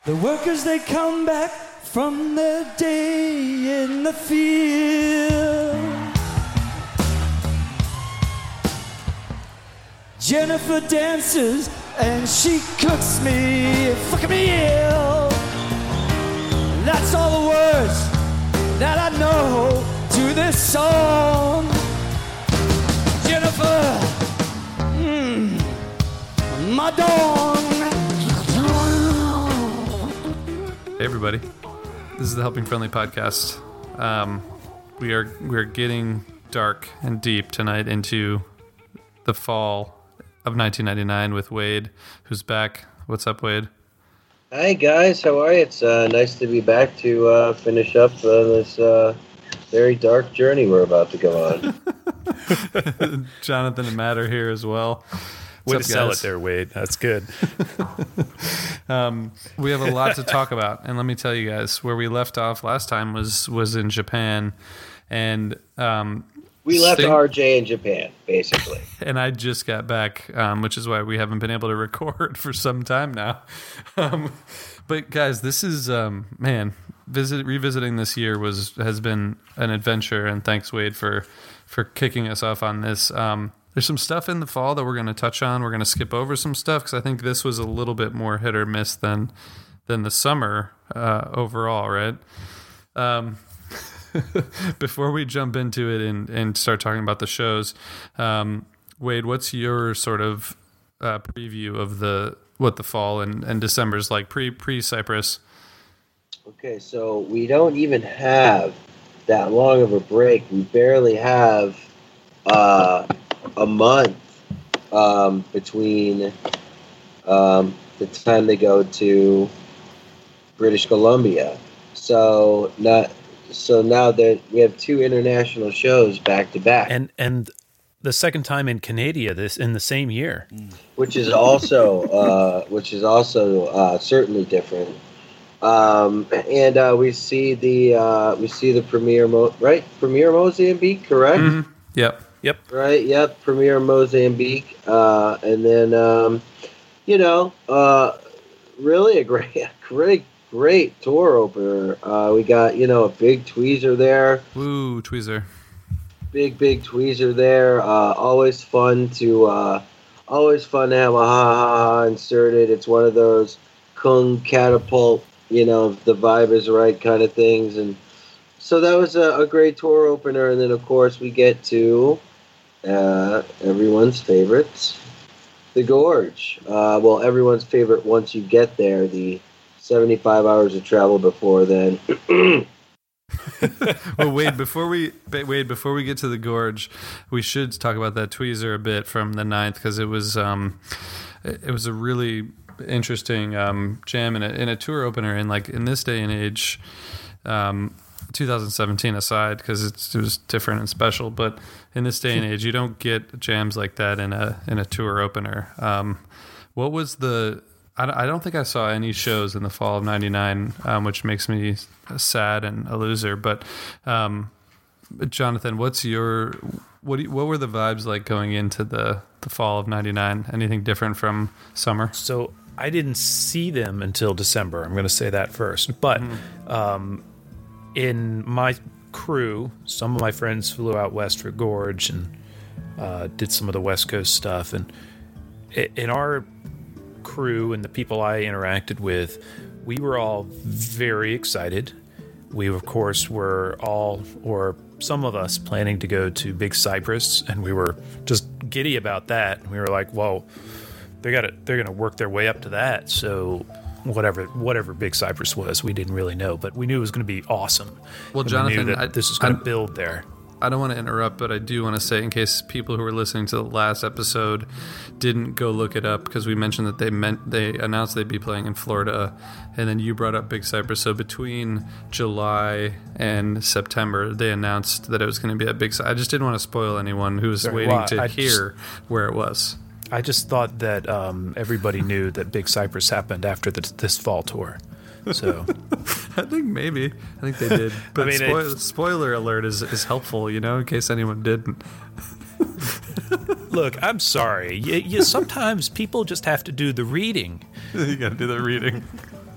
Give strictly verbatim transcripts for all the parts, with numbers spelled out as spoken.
The workers, they come back from their day in the field. Jennifer dances and she cooks me a fucking meal. That's all the words that I know to this song. Jennifer, mmm, my dawn. Hey everybody, this is the Helping Friendly podcast. Um, we are we are getting dark and deep tonight into the fall of nineteen ninety-nine with Wade, who's back. What's up, Wade? Hi guys, how are you? It's uh, nice to be back to uh, finish up uh, this uh, very dark journey we're about to go on. Jonathan and Matt are here as well. Way to sell it there, Wade. That's good. um, we have a lot to talk about, and let me tell you guys, where we left off last time was was in Japan, and um, we left Sting- R J in Japan, basically. And I just got back, um, which is why we haven't been able to record for some time now. Um, but guys, this is um, man, visit revisiting this year was has been an adventure, and thanks, Wade, for for kicking us off on this. Um, There's some stuff in the fall that we're going to touch on. We're going to skip over some stuff because I think this was a little bit more hit or miss than than the summer uh, overall, right? Um, before we jump into it and, and start talking about the shows, um, Wade, what's your sort of uh, preview of the what the fall and, and December is like pre pre Cypress? Okay, so we don't even have that long of a break. We barely have. Uh, a month um, between um, the time they go to British Columbia. So not so now that we have two international shows back to back, and and the second time in Canada this in the same year, which is also uh, which is also uh, certainly different. Um, and uh, we see the uh, we see the premiere Mo- right premiere Mozambique, correct? Mm-hmm. Yep. Yep. Right. Yep. Premier Mozambique, uh, and then um, you know, uh, really a great, great, great tour opener. Uh, we got you know a big tweezer there. Woo, tweezer. Big, big tweezer there. Uh, always fun to, uh, always fun to have a ha ha ha inserted. It's one of those Kung catapult, you know, the vibe is right kind of things, and so that was a, a great tour opener. And then of course we get to. Uh, everyone's favorites, the Gorge. Uh, well, everyone's favorite once you get there, the seventy-five hours of travel before then. Well, Wade, before we Wade, before we get to the Gorge, we should talk about that tweezer a bit from the ninth because it was um, it was a really interesting um, jam in a, in a tour opener, and like in this day and age. Um, twenty seventeen aside, because it was different and special, but in this day and age, you don't get jams like that in a in a tour opener. Um, what was the? I, I don't think I saw any shows in the fall of ninety-nine, um, which makes me sad and a loser. But um, Jonathan, what's your what? Do you, what were the vibes like going into the the fall of ninety-nine? Anything different from summer? So I didn't see them until December. I'm going to say that first, but. Mm-hmm. Um, In my crew, some of my friends flew out west for Gorge and uh, did some of the West Coast stuff. And in our crew and the people I interacted with, we were all very excited. We, of course, were all, or some of us, planning to go to Big Cypress, and we were just giddy about that. We were like, "Whoa, they got to, they're going to work their way up to that." So. Whatever, whatever Big Cypress was, we didn't really know, but we knew it was going to be awesome. Well, and Jonathan, we knew that I, this was going I, to build there. I don't want to interrupt, but I do want to say, in case people who were listening to the last episode didn't go look it up, because we mentioned that they meant they announced they'd be playing in Florida, and then you brought up Big Cypress. So between July and September, they announced that it was going to be at Big Cypress. I just didn't want to spoil anyone who was Very waiting well, to I hear just, where it was. I just thought that um, everybody knew that Big Cypress happened after the, this fall tour. So I think maybe. I think they did. But I mean, spoil, spoiler alert is, is helpful, you know, in case anyone didn't. Look, I'm sorry. You, you, sometimes people just have to do the reading. You got to do the reading.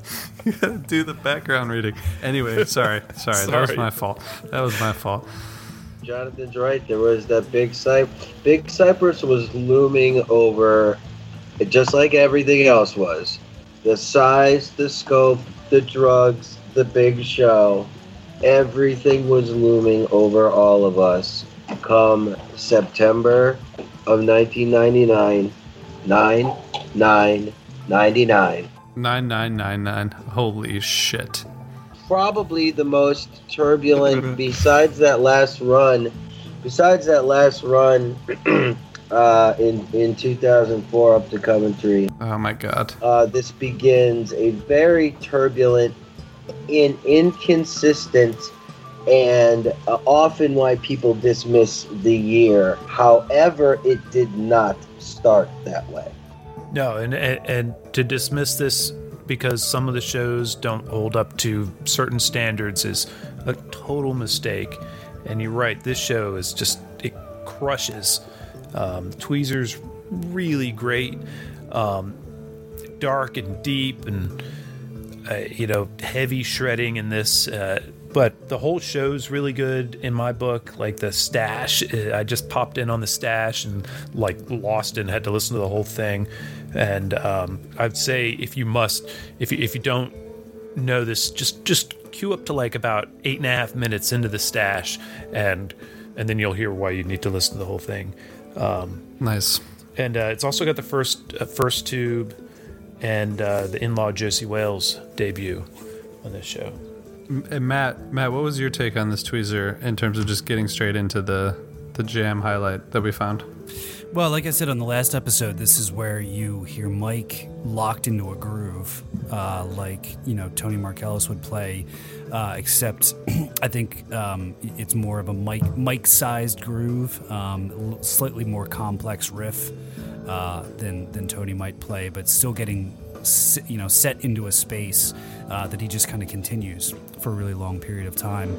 You gotta do the background reading. Anyway, sorry, sorry, Sorry. that was my fault. That was my fault. Jonathan's right. There was that big Cypress. Big Cypress was looming over, just like everything else was. The size, the scope, the drugs, the big show. Everything was looming over all of us. Come September of nineteen ninety-nine, nine nine ninety-nine. nine nine nine nine. Holy shit. Probably the most turbulent besides that last run besides that last run uh, in in two thousand four up to Coventry. Oh my god. Uh, this begins a very turbulent in inconsistent and uh, often why people dismiss the year. However, it did not start that way. No, and, and and to dismiss this because some of the shows don't hold up to certain standards is a total mistake. And you're right, this show is just, it crushes. Um, Tweezer's really great, um, dark and deep and, uh, you know, heavy shredding in this. Uh, but the whole show's really good in my book. Like the Stash, I just popped in on the Stash and like lost it and had to listen to the whole thing. And um, I'd say if you must, if you, if you don't know this, just just queue up to like about eight and a half minutes into the Stash, and and then you'll hear why you need to listen to the whole thing. Um, Nice. and uh, it's also got the first uh, first tube and uh, the in-law Josie Wales debut on this show. And Matt, Matt, what was your take on this tweezer in terms of just getting straight into the the jam highlight that we found? Well, like I said on the last episode, this is where you hear Mike locked into a groove, uh, like, you know, Tony Markellis would play, uh, except I think um, it's more of a Mike Mike-sized groove, um, slightly more complex riff uh, than than Tony might play, but still getting, you know, set into a space uh, that he just kind of continues for a really long period of time.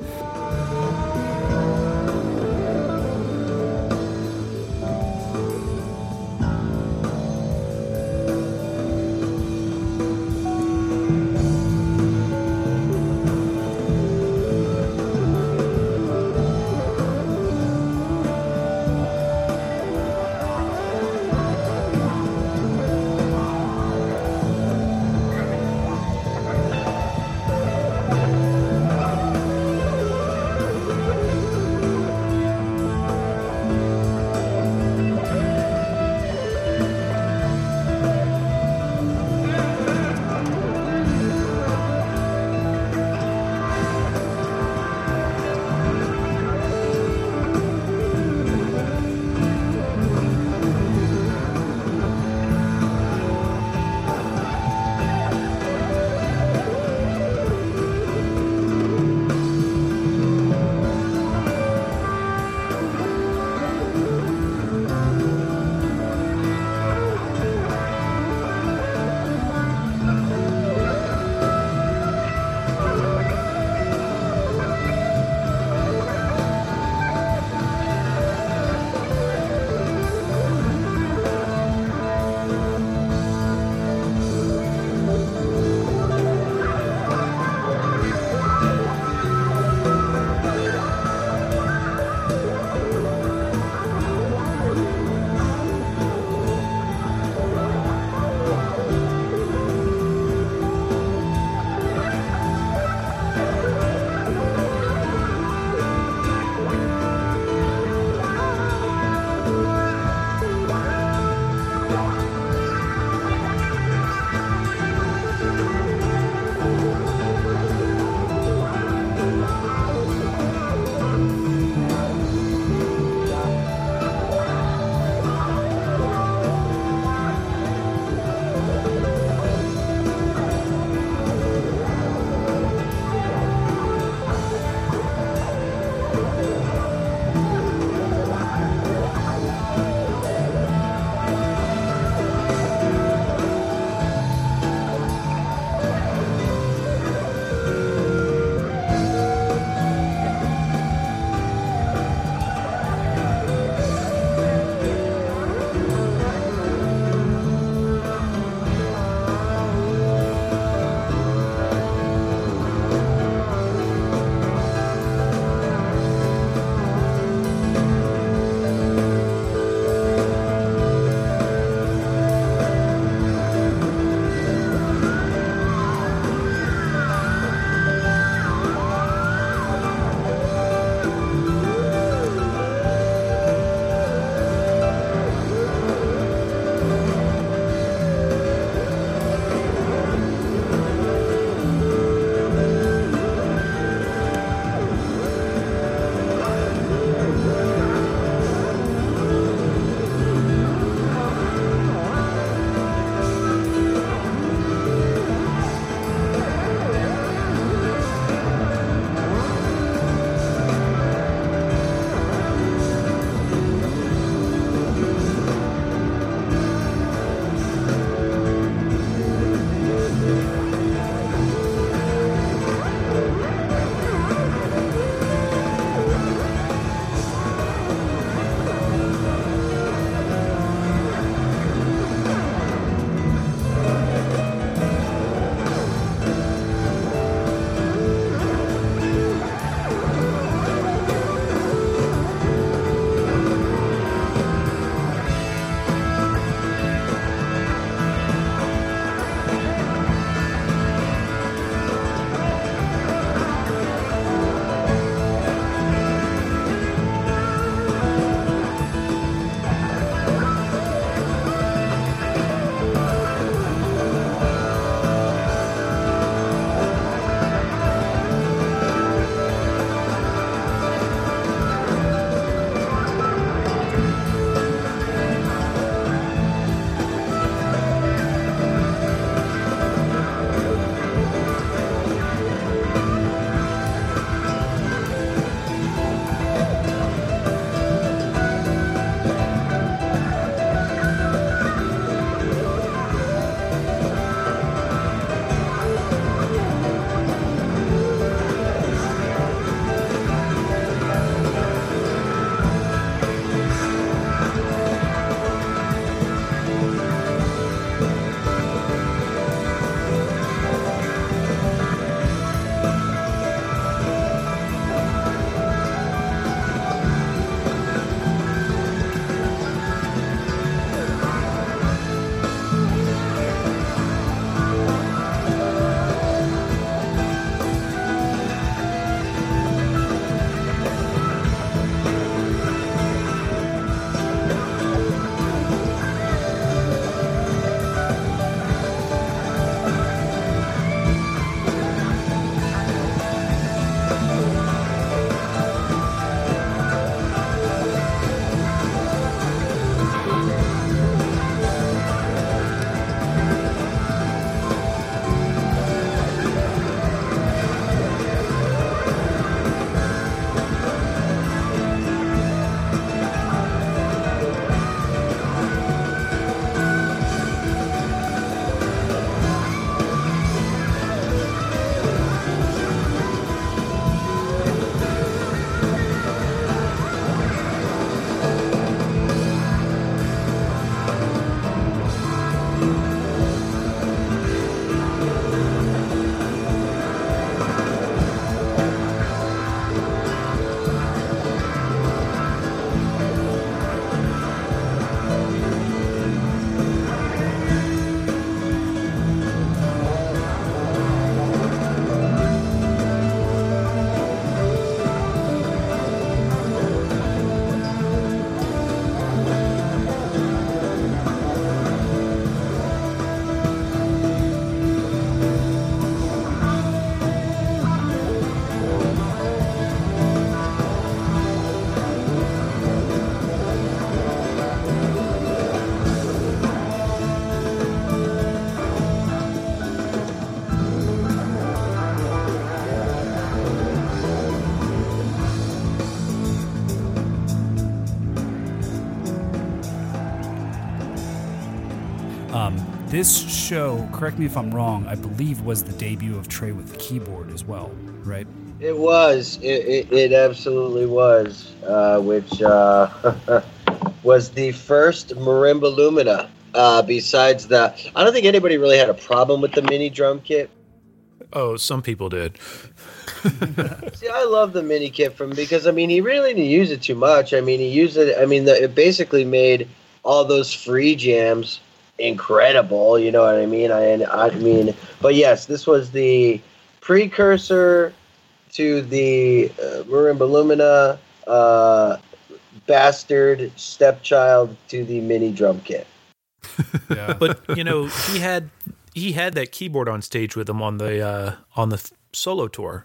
this show, correct me if I'm wrong, I believe was the debut of Trey with the keyboard as well, right? It was. It, it, it absolutely was, uh, which uh, was the first Marimba Lumina. Uh, besides that, I don't think anybody really had a problem with the mini drum kit. Oh, some people did. See, I love the mini kit from because I mean he really didn't use it too much. I mean he used it. I mean the, it basically made all those free jams incredible. You know what I mean? I I mean, but yes, this was the precursor to the uh, Marimba Lumina, uh, bastard stepchild to the mini drum kit. Yeah, but you know he had he had that keyboard on stage with him on the uh, on the solo tour.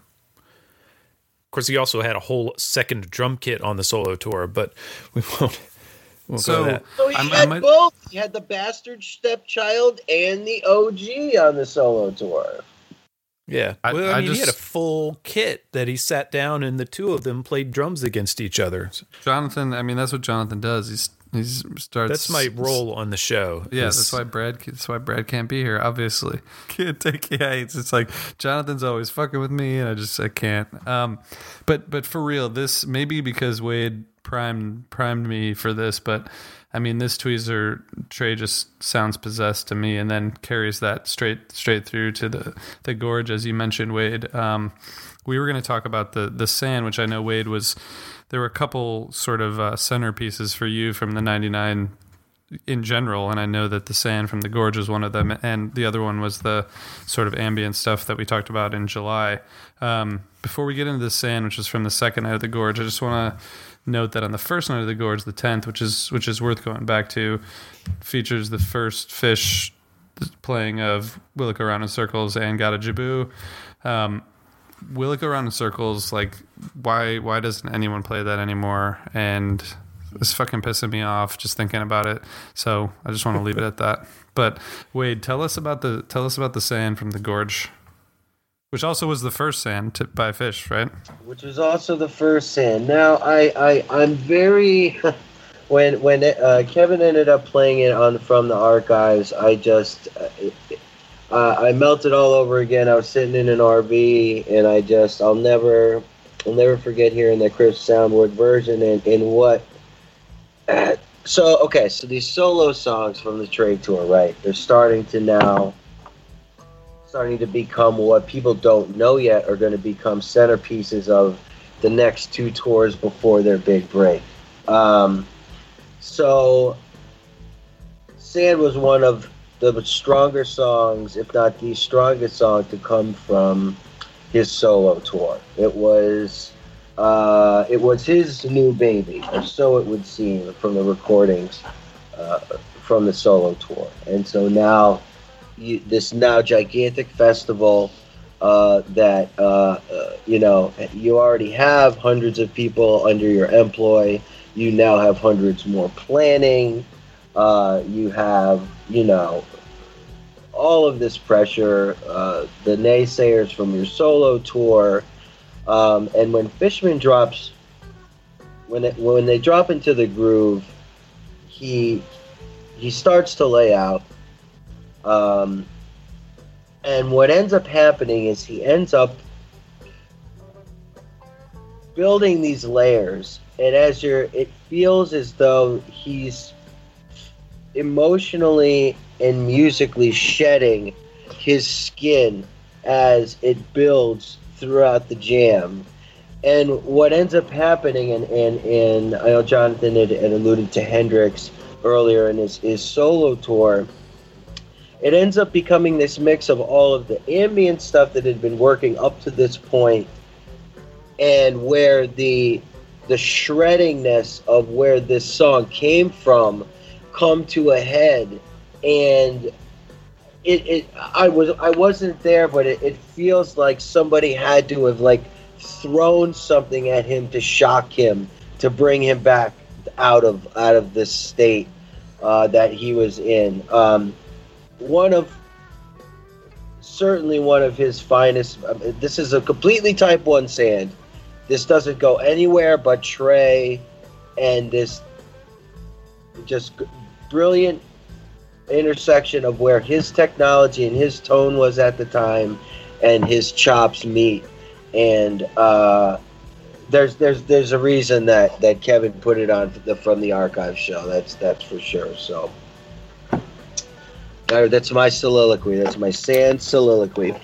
Of course, he also had a whole second drum kit on the solo tour, but we won't. won't So- go to that. So he I'm- had I might- both. He had the bastard stepchild and the O G on the solo tour. Yeah, I- well, I, I mean, he had a just- full kit that he sat down and the two of them played drums against each other. Jonathan, I mean, that's what Jonathan does. He's he's starts. That's my role on the show. Yeah, is- that's why Brad. That's why Brad can't be here. Obviously, can't take. Yeah, it's it's like Jonathan's always fucking with me, and I just I can't. Um, but but for real, this maybe because Wade primed primed me for this, but I mean, this tweezer Trey just sounds possessed to me, and then carries that straight straight through to the the gorge, as you mentioned, Wade. Um, we were going to talk about the the sand, which I know Wade was. There were a couple sort of uh, centerpieces for you from the ninety-nine in general, and I know that the sand from the gorge was one of them, and the other one was the sort of ambient stuff that we talked about in July. Um, before we get into the sand, which is from the second night of the gorge, I just want to note that on the first night of the gorge, the tenth, which is which is worth going back to, features the first Fish playing of Will It Go Round in Circles and Got a Jaboo. Um, Will It Go Round in Circles, like, why why doesn't anyone play that anymore? And it's fucking pissing me off just thinking about it. So I just want to leave it at that. But Wade, tell us about the tell us about the sand from the gorge, which also was the first sand to, by Fish, right? Which was also the first sand. Now, I, I, I'm very... when when uh, Kevin ended up playing it on from the archives, I just... Uh, I melted all over again. I was sitting in an R V, and I just... I'll never... I'll never forget hearing that crisp soundboard version and, and what... Uh, so, okay, so these solo songs from the Trey Tour, right? They're starting to now... starting to become what people don't know yet are going to become centerpieces of the next two tours before their big break. Um, so, Sand was one of the stronger songs, if not the strongest song, to come from his solo tour. It was, uh, it was his new baby, or so it would seem from the recordings uh, from the solo tour. And so now, You, this now gigantic festival uh, that uh, uh, you know you already have hundreds of people under your employ. You now have hundreds more planning. Uh, you have you know all of this pressure. Uh, the naysayers from your solo tour, um, and when Fishman drops, when it, when they drop into the groove, he he starts to lay out. Um, and what ends up happening is he ends up building these layers, and as you're, it feels as though he's emotionally and musically shedding his skin as it builds throughout the jam. And what ends up happening, and, and, and I know Jonathan had, had alluded to Hendrix earlier in his, his solo tour, it ends up becoming this mix of all of the ambient stuff that had been working up to this point, and where the the shreddingness of where this song came from come to a head. And it, it I was I wasn't there, but it, it feels like somebody had to have like thrown something at him to shock him, to bring him back out of out of this state uh, that he was in. Um, One of, certainly one of his finest. I mean, this is a completely Type One Sand. This doesn't go anywhere but Trey, and this just brilliant intersection of where his technology and his tone was at the time and his chops meet. And uh, there's there's there's a reason that, that Kevin put it on the From the Archive show. That's that's for sure. So that, that's my soliloquy. That's my sand soliloquy.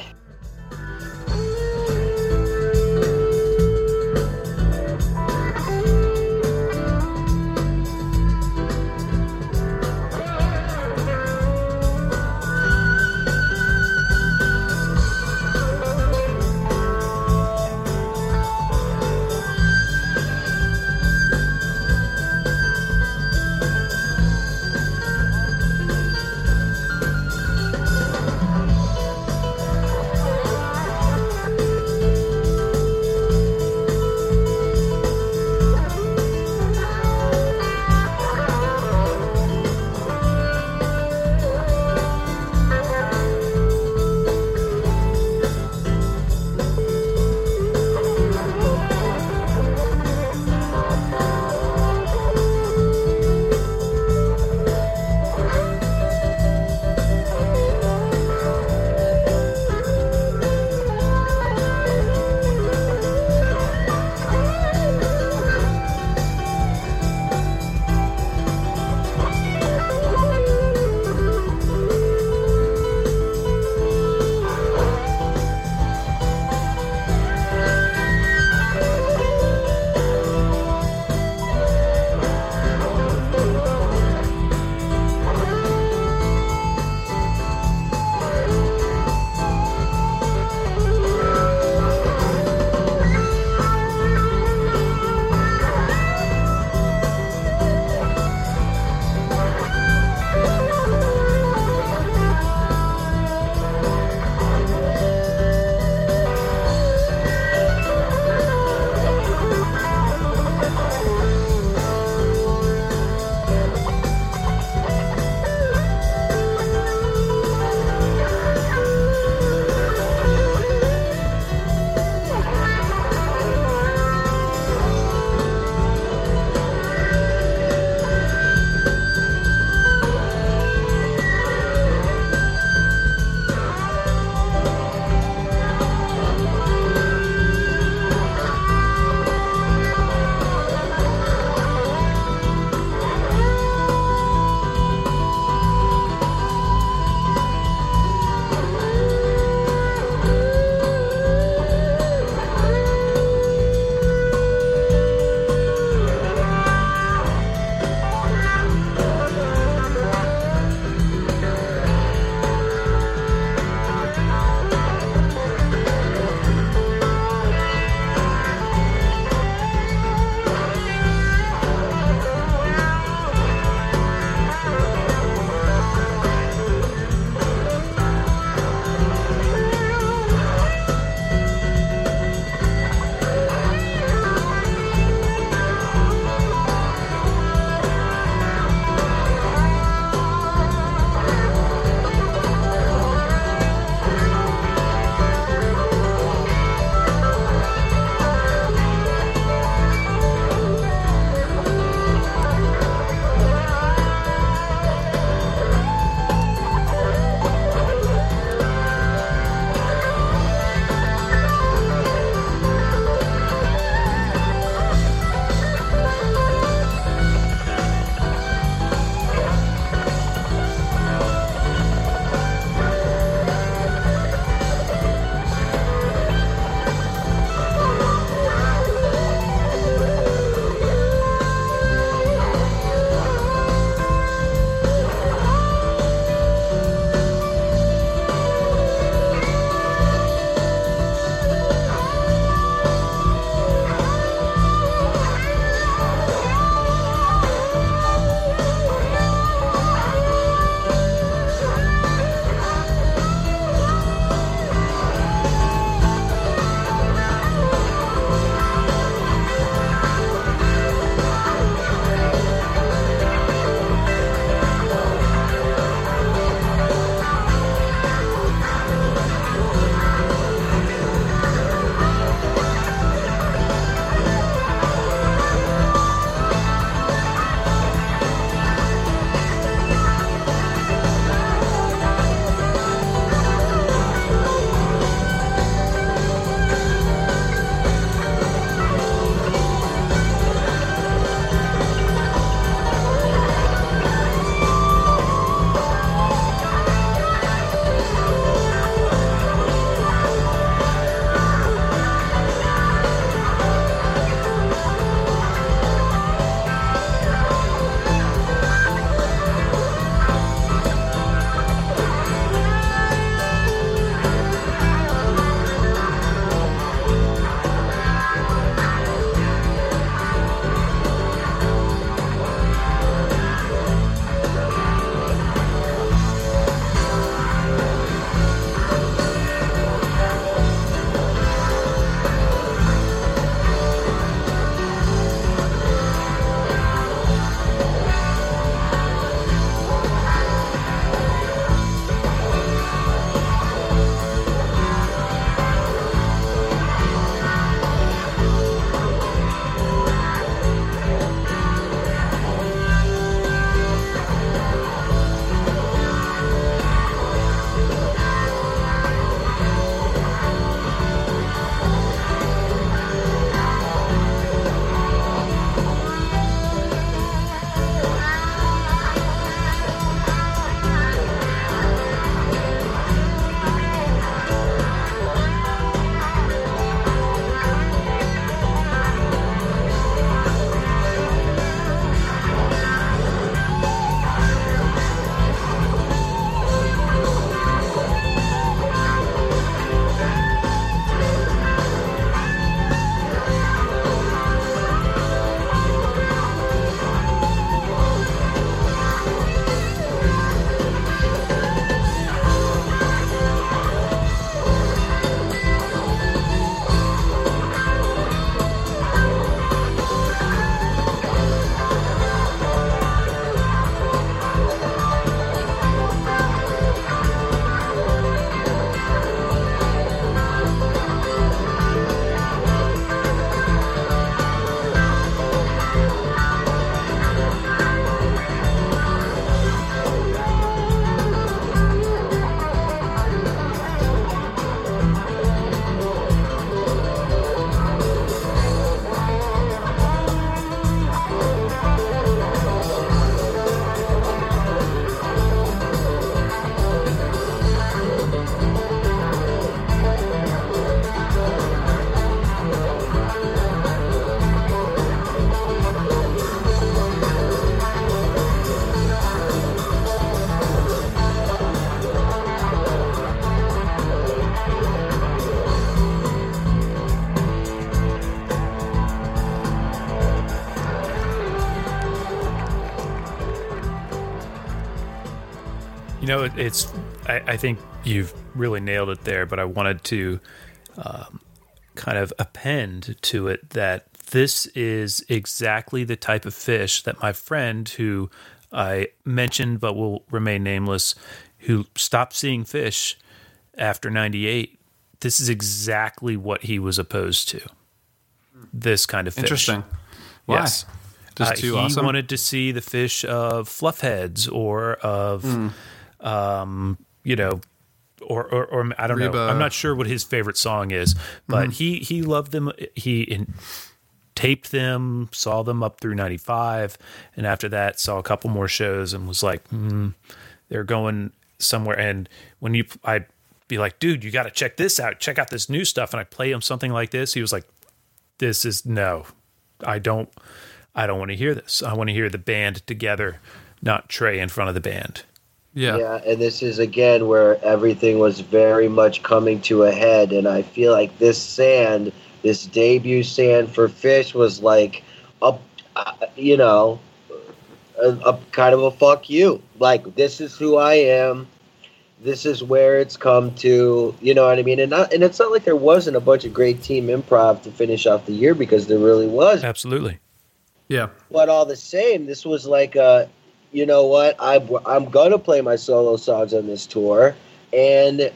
know, it, it's. I, I think you've really nailed it there. But I wanted to um, kind of append to it that this is exactly the type of fish that my friend, who I mentioned but will remain nameless, who stopped seeing fish after ninety-eight. This is exactly what he was opposed to. This kind of fish. Interesting. Why? Yes. Just Uh, too he awesome? wanted to see the fish of fluffheads or of, Hmm. um, you know, or, or, or I don't know. Reba. I'm not sure what his favorite song is, but Mm-hmm. he, he loved them. He in, taped them, saw them up through ninety-five. And after that, saw a couple more shows and was like, hmm, they're going somewhere. And when you, I'd be like, dude, you got to check this out. Check out this new stuff. And I play him something like this. He was like, this is no, I don't, I don't want to hear this. I want to hear the band together, not Trey in front of the band. Yeah. Yeah, and this is again where everything was very much coming to a head, and I feel like this sand, this debut sand for Fish, was like a, uh, you know, a, a kind of a fuck you. Like, this is who I am. This is where it's come to. You know what I mean? And not, and it's not like there wasn't a bunch of great team improv to finish off the year, because there really was. Absolutely. Yeah. But all the same, this was like a, you know what, I, I'm going to play my solo songs on this tour, and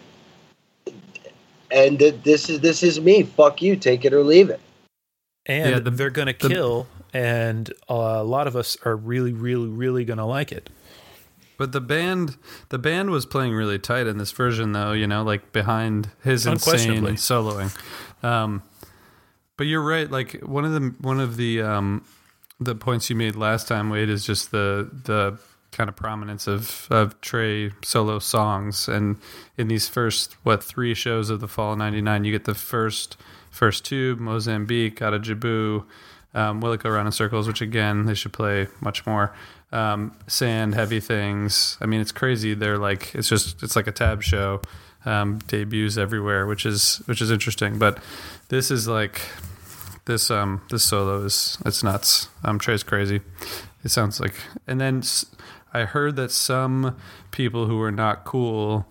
and this is this is me. Fuck you, take it or leave it. And Yeah, the- they're going to the- kill, and a lot of us are really, really, really going to like it. But the band, the band was playing really tight in this version, though. You know, like behind his insane Unquestionably. soloing. Um, but you're right. Like one of the one of the um, the points you made last time, Wade, is just the the kind of prominence of of Trey solo songs. And in these first what three shows of the fall of ninety-nine, you get the first first tube, Mozambique, Out of Jabu, um, Will It Go Round in Circles, which again they should play much more. Um, Sand, Heavy Things. I mean, it's crazy. They're like, it's just, it's like a tab show. Um, debuts everywhere, which is which is interesting. But this is like this um this solo is it's nuts. Um, Trey's crazy. It sounds like, and then s- I heard that some people who were not cool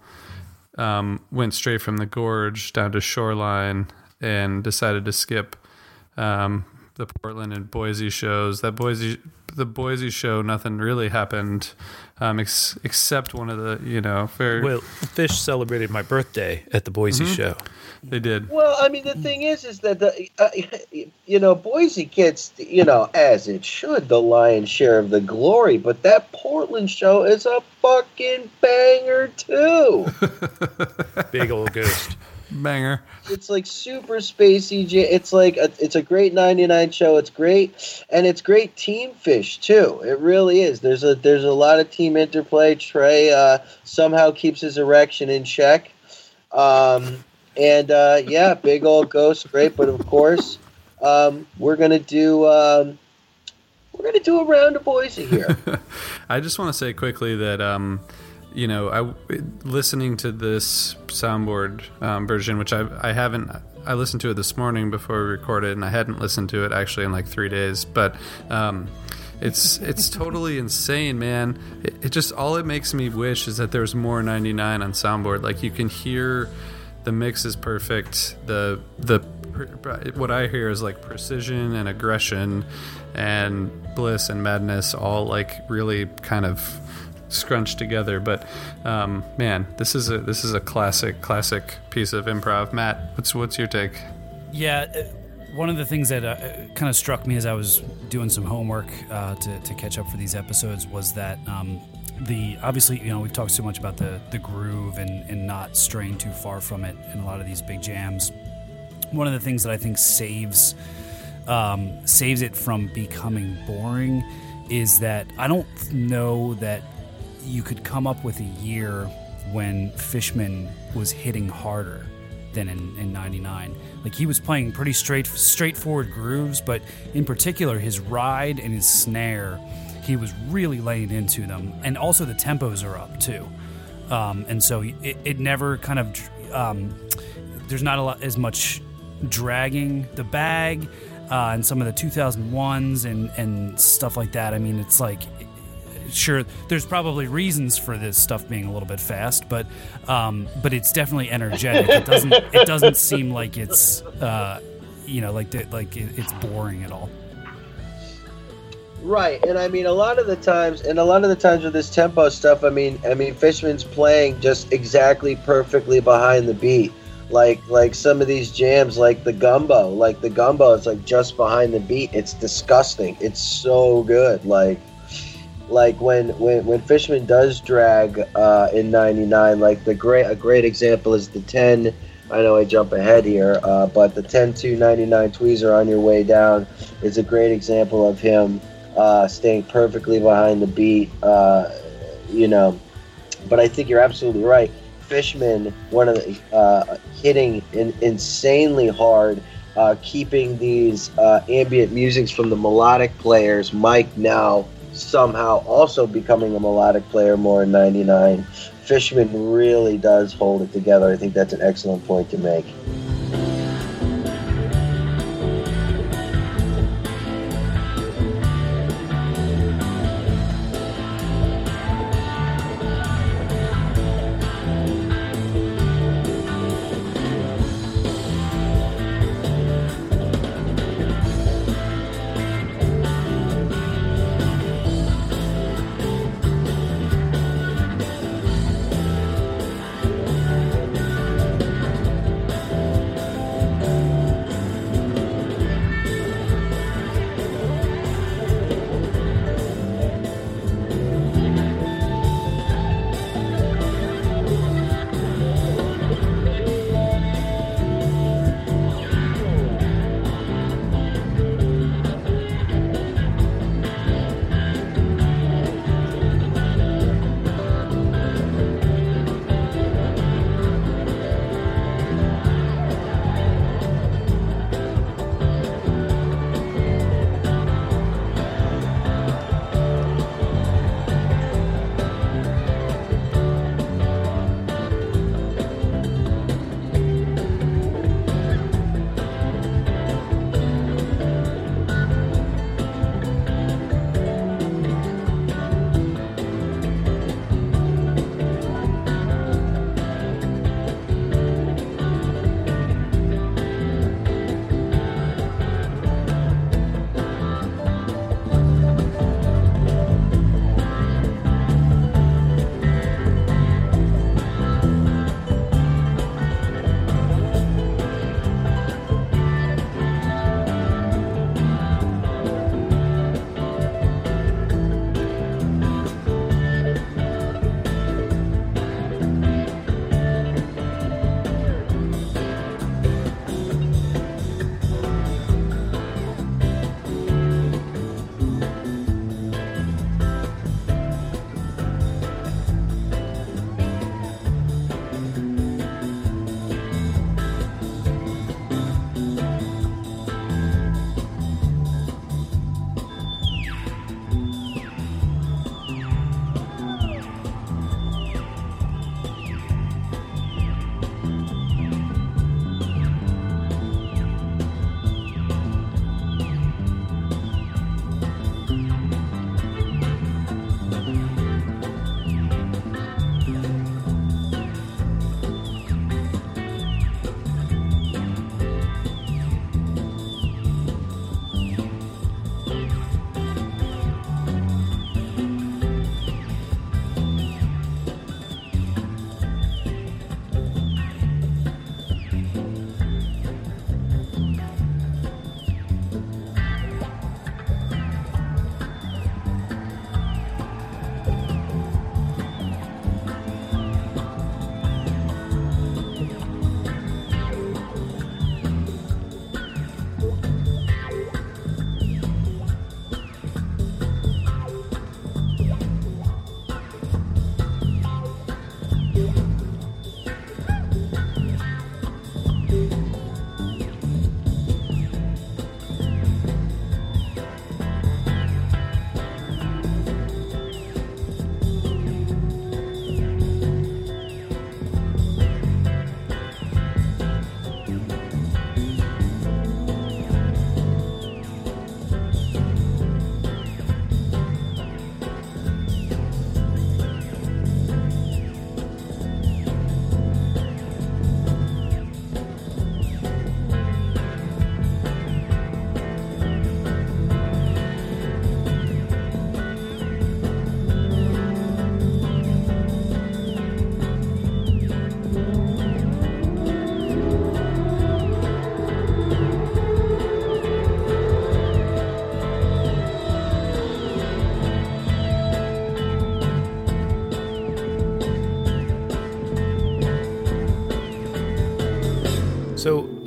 um went straight from the Gorge down to Shoreline and decided to skip um the Portland and Boise shows. That Boise, the Boise show, nothing really happened, um, ex- except one of the, you know, very. Well, Fish celebrated my birthday at the Boise Mm-hmm. show. They did. Well, I mean, the thing is, is that the uh, you know Boise gets, you know, as it should, the lion's share of the glory, but that Portland show is a fucking banger too. Big old ghost. Banger. It's like super spacey. j- It's like a, it's a great ninety-nine show. It's great, and it's great team Fish too. It really is. There's a there's a lot of team interplay. Trey uh, somehow keeps his erection in check, um, and uh, yeah, big old ghost, great. But of course, um, we're gonna do um, we're gonna do a round of Boise here. I just want to say quickly that, um, you know, I listening to this soundboard um, version, which I I haven't. I listened to it this morning before we recorded, and I hadn't listened to it actually in like three days. But um, it's it's totally insane, man. It, it just all it makes me wish is that there's more ninety-nine on soundboard. Like you can hear the mix is perfect. The the what I hear is like precision and aggression and bliss and madness all like really kind of scrunched together. But um, man, this is a this is a classic classic piece of improv. Matt, what's what's your take? Yeah, uh, one of the things that uh, kind of struck me as I was doing some homework uh, to, to catch up for these episodes was that um, the obviously, you know, we've talked so much about the, the groove and, and not straying too far from it in a lot of these big jams. One of the things that I think saves um, saves it from becoming boring is that I don't know that you could come up with a year when Fishman was hitting harder than in, in ninety-nine. Like, he was playing pretty straight straightforward grooves, but in particular his ride and his snare, he was really laying into them. And also the tempos are up too. Um, and so it, it never kind of, um, there's not a lot as much dragging the bag uh, and some of the two thousand ones and, and stuff like that. I mean, it's like sure, there's probably reasons for this stuff being a little bit fast, but um, but it's definitely energetic. It doesn't it doesn't seem like it's uh, you know like the, like it, it's boring at all. Right, and I mean a lot of the times, and a lot of the times with this tempo stuff, I mean, I mean Fishman's playing just exactly perfectly behind the beat. Like like some of these jams, like the gumbo, like the gumbo is like just behind the beat. It's disgusting. It's so good. Like like when when, when Fishman does drag uh, in ninety-nine, like the great a great example is the ten. I know I jump ahead here, uh, but the ten two ninety-nine tweezer on your way down is a great example of him uh, staying perfectly behind the beat. Uh, you know, but I think you're absolutely right. Fishman, one of the uh, hitting in, insanely hard, uh, keeping these uh, ambient musics from the melodic players. Mike now somehow also becoming a melodic player more in ninety-nine. Fishman really does hold it together. I think that's an excellent point to make.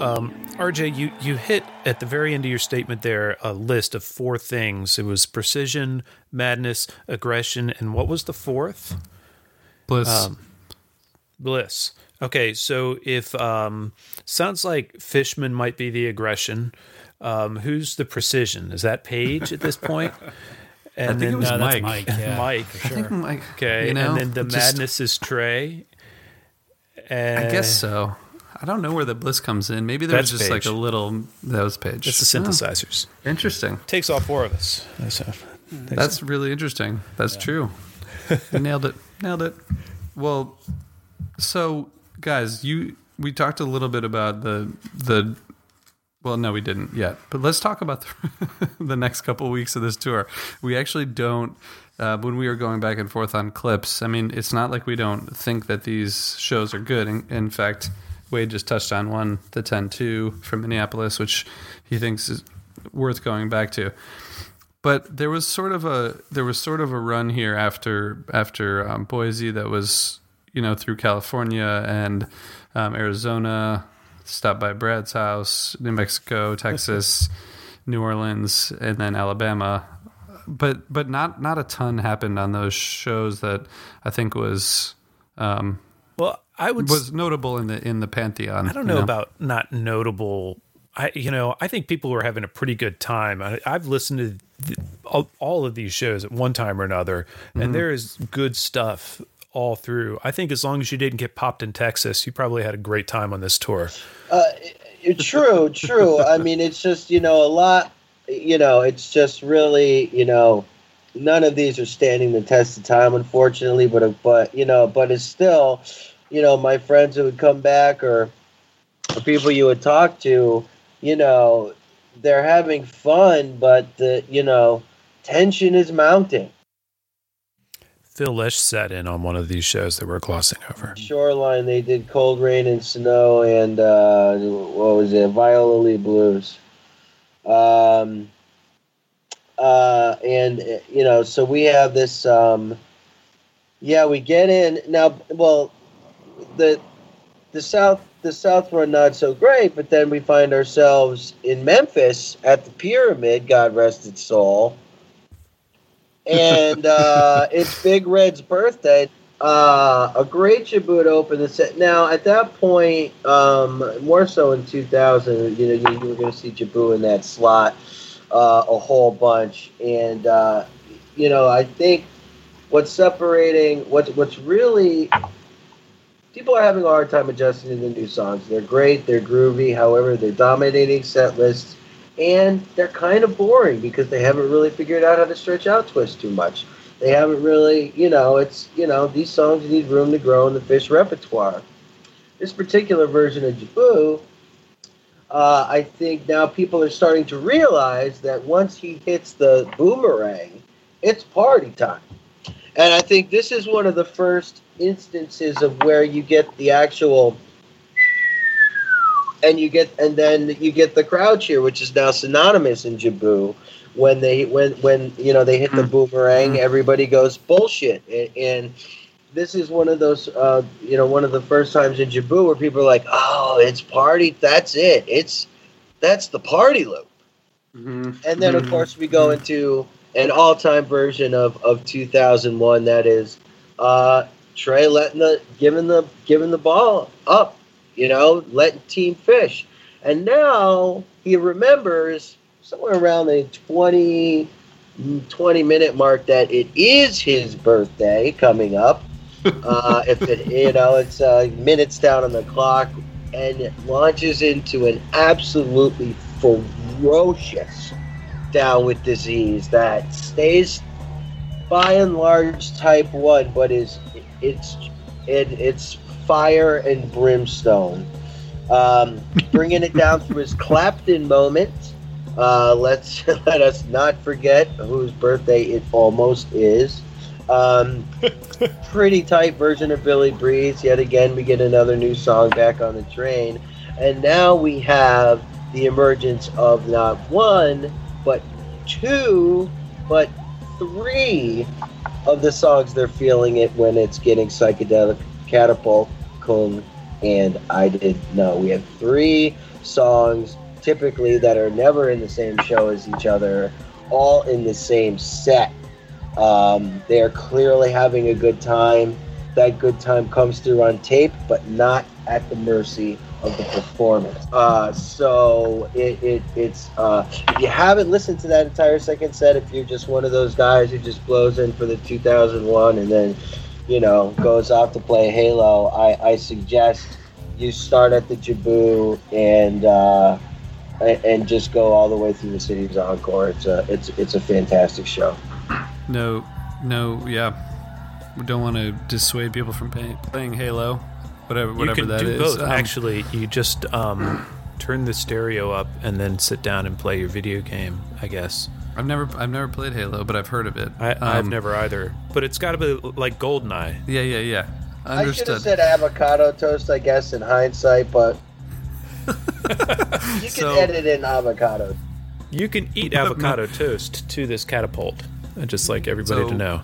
Um, R J, you, you hit at the very end of your statement there a list of four things. It was precision, madness, aggression, and what was the fourth? Bliss. Um, bliss. Okay, so if um, sounds like Fishman might be the aggression, um, who's the precision? Is that Paige at this point? And I think then, it was No, Mike. that's Mike. Yeah, Mike. for I think sure. Mike. Okay, you know, and then the just- madness is Trey. And I guess so. I don't know where the bliss comes in. Maybe there was That's just like Paige. a little. That was Page. It's the synthesizers. Oh, interesting. Takes all four of us. So, That's really interesting. That's true. You nailed it. Nailed it. Well, so guys, you we talked a little bit about the the. Well, no, we didn't yet. But let's talk about the, the next couple of weeks of this tour. We actually don't. Uh, when we were going back and forth on clips, I mean, it's not like we don't think that these shows are good. In, in fact, Wade just touched on one, the ten two from Minneapolis, which he thinks is worth going back to. But there was sort of a there was sort of a run here after after um, Boise that was, you know, through California and um, Arizona, stopped by Brad's house, New Mexico, Texas, New Orleans, and then Alabama. But but not not a ton happened on those shows that I think was um, well, I would. was notable in the in the pantheon. I don't you know about not notable. I you know I think people were having a pretty good time. I, I've listened to the, all, all of these shows at one time or another, and Mm-hmm. there is good stuff all through. I think as long as you didn't get popped in Texas, you probably had a great time on this tour. Uh, true, true. I mean, it's just, you know, a lot, you know, it's just really, you know, none of these are standing the test of time, unfortunately, but, but you know, but it's still, you know, my friends who would come back or, or people you would talk to, you know, they're having fun, but, the, you know, tension is mounting. Phil Lesh sat in on one of these shows that we're glossing over. Shoreline, they did Cold Rain and Snow and uh, what was it, Viola Lee Blues. Um, uh, and, you know, so we have this, um, yeah, we get in. Now, well, the the South the South run not so great, but then we find ourselves in Memphis at the Pyramid, God rest its soul. And uh, it's Big Red's birthday. Uh, a great Jaboo to open the set. Now, at that point, um, more so in two thousand, you know, you, you were going to see Jaboo in that slot uh, a whole bunch. And, uh, you know, I think what's separating, what's, what's really, people are having a hard time adjusting to the new songs. They're great, they're groovy, however, they're dominating set lists. And they're kind of boring because they haven't really figured out how to stretch out Twist too much. They haven't really, you know, it's, you know, these songs need room to grow in the Fish repertoire. This particular version of Jaboo, uh, I think now people are starting to realize that once he hits the boomerang, it's party time. And I think this is one of the first instances of where you get the actual... And you get, and then you get the crowd cheer, which is now synonymous in Jaboo. When they, when, when you know they hit the boomerang, everybody goes bullshit. And, and this is one of those, uh, you know, one of the first times in Jaboo where people are like, "Oh, it's party. That's it. It's that's the party loop." Mm-hmm. And then, of course, we go into an all-time version of, of two thousand one. That is uh, Trey letting the giving the giving the ball up. You know, letting Team Fish. And now he remembers somewhere around the twenty, twenty minute mark that it is his birthday coming up. Uh, if it, you know, it's uh, minutes down on the clock, and it launches into an absolutely ferocious Down with Disease that stays by and large type one, but is it's it, it's fire and brimstone. Um, bringing it down through his Clapton moment. Uh, let's let us not forget whose birthday it almost is. Um, pretty tight version of Billy Breeze. Yet again, we get another new song back on the train, and now we have the emergence of not one, but two, but three of the songs they're feeling it when it's getting psychedelic. Catapult, Kung, and I Did Know. We have three songs, typically that are never in the same show as each other, all in the same set. Um, they are clearly having a good time. That good time comes through on tape, but not at the mercy of the performance. Uh, so it, it it's uh, if you haven't listened to that entire second set, if you're just one of those guys who just blows in for the two thousand one and then, you know, goes off to play Halo, I, I suggest you start at the Jabu and uh, and just go all the way through the City's Encore. It's a it's it's a fantastic show. No, no, yeah. We don't want to dissuade people from pay, playing Halo, whatever, whatever you can that do is. both. Um, Actually, you just um, turn the stereo up and then sit down and play your video game, I guess. I've never, I've never played Halo, but I've heard of it. I, Um, I've never either. But it's got to be like GoldenEye. Yeah, yeah, yeah. I should Understood. have said avocado toast, I guess, in hindsight, but you can So- edit in avocado. You can eat avocado toast to this catapult. I'd just like everybody So- to know.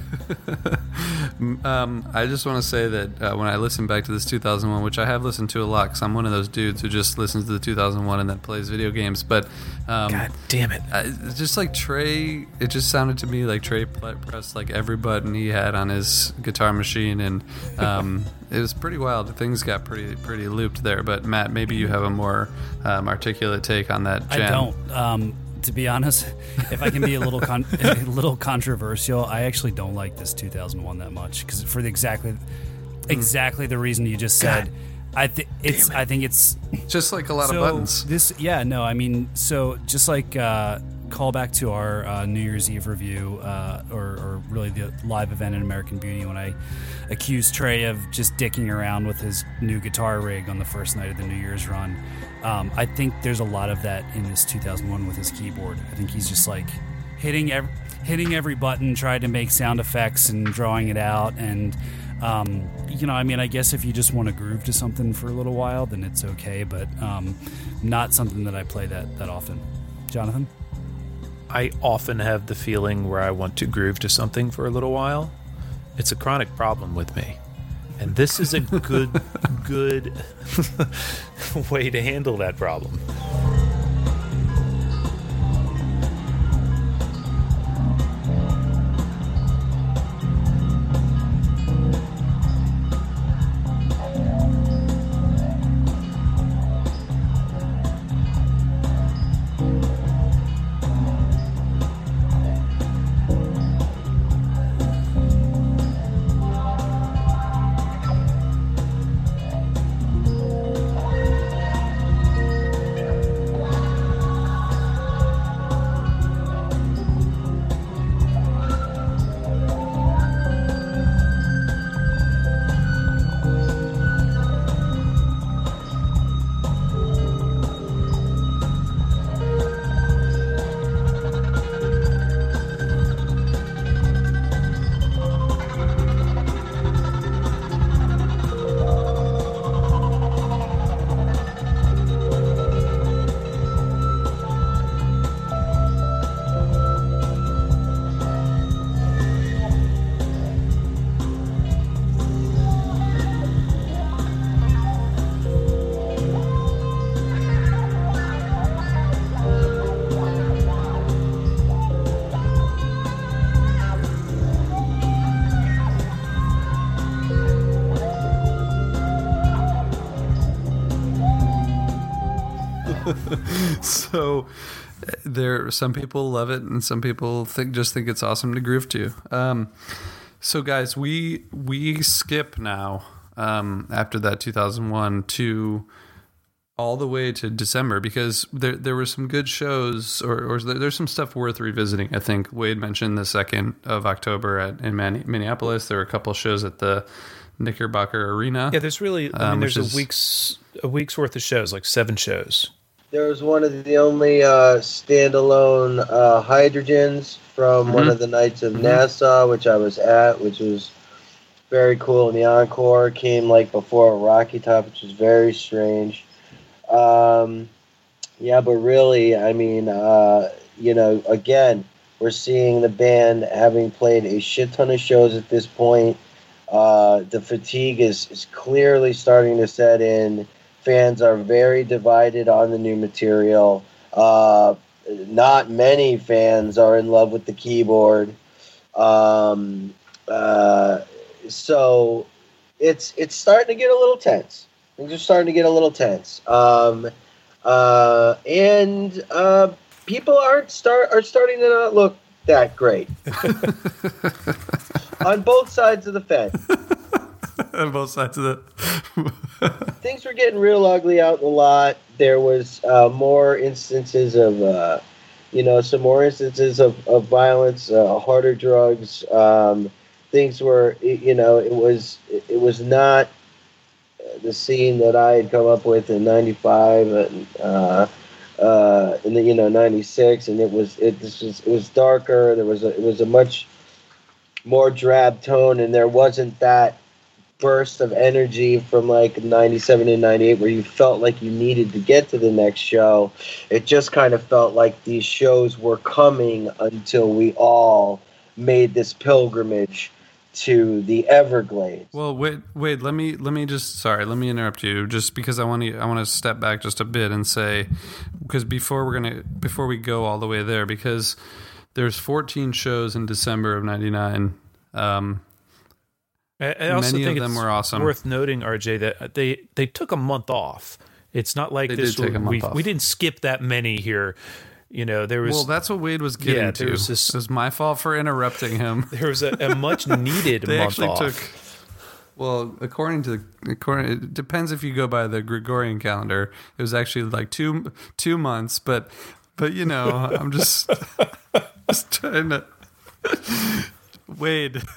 Um, I just want to say that uh, when I listen back to this two thousand one, which I have listened to a lot because I'm one of those dudes who just listens to the two thousand one and then plays video games, but um, God damn it. I, it's just like Trey, it just sounded to me like Trey pl- pressed like every button he had on his guitar machine, and um, it was pretty wild. Things got pretty pretty looped there. But Matt, maybe you have a more um, articulate take on that jam. I don't. Um, to be honest, if I can be a little con- a little controversial, I actually don't like this two thousand one that much because for the exactly exactly the reason you just said. God I think it's. I think it's Just like a lot so of buttons. This, yeah, no, I mean, so just like uh, call back to our uh, New Year's Eve review, uh, or, or really the live event in American Beauty when I accused Trey of just dicking around with his new guitar rig on the first night of the New Year's run. Um, I think there's a lot of that in this two thousand one with his keyboard. I think he's just like hitting every, hitting every button, trying to make sound effects and drawing it out. And, um, you know, I mean, I guess if you just want to groove to something for a little while, then it's okay, but um, not something that I play that, that often. Jonathan? I often have the feeling where I want to groove to something for a little while. It's a chronic problem with me. And this is a good, good way to handle that problem. So there, some people love it, and some people think just think it's awesome to groove to. Um, so guys, we we skip now um, after that two thousand one to all the way to December because there there were some good shows, or, or there, there's some stuff worth revisiting. I think Wade mentioned the second of October at in Man- Minneapolis. There were a couple shows at the Knickerbocker Arena. Yeah, there's really, I mean, Um, there's which a is- week's a week's worth of shows, like seven shows. There was one of the only uh, standalone uh, hydrogens from one Mhm. of the nights of Nassau, which I was at, which was very cool. And the encore came like before Rocky Top, which was very strange. Um, yeah, but really, I mean, uh, you know, again, we're seeing the band having played a shit ton of shows at this point. Uh, the fatigue is, is clearly starting to set in. fans are very divided on the new material. Uh, not many fans are in love with the keyboard. Um, uh, so it's it's starting to get a little tense. Things are starting to get a little tense. Um, uh, and uh, people aren't start are starting to not look that great on both sides of the fence. On both sides of the Things were getting real ugly out in the lot. There was uh, more instances of, uh, you know, some more instances of, of violence, uh, harder drugs. Um, things were, you know, it was it was not the scene that I had come up with in ninety-five and uh, uh, in the you know ninety-six, and it was it this was it was darker. There was a, it was a much more drab tone, and there wasn't that burst of energy from like ninety-seven and ninety-eight where you felt like you needed to get to the next show. It just kind of felt like these shows were coming until we all made this pilgrimage to the Everglades. Well, wait, wait. Let me let me just sorry. Let me interrupt you, just because I want to I want to step back just a bit and say, because before we're gonna before we go all the way there, because there's fourteen shows in December of ninety-nine. Um, I, I also Many think of them it's were awesome. worth noting, R J, that they they took a month off. It's not like They this. did take a month we off. we didn't skip that many here. You know, there was well, that's what Wade was getting Yeah, to. there was this- It was my fault for interrupting him. there was a, a much needed They month actually off. took. Well, according to the according, it depends if you go by the Gregorian calendar. It was actually like two two months, but but you know, I'm just just trying to. Wade.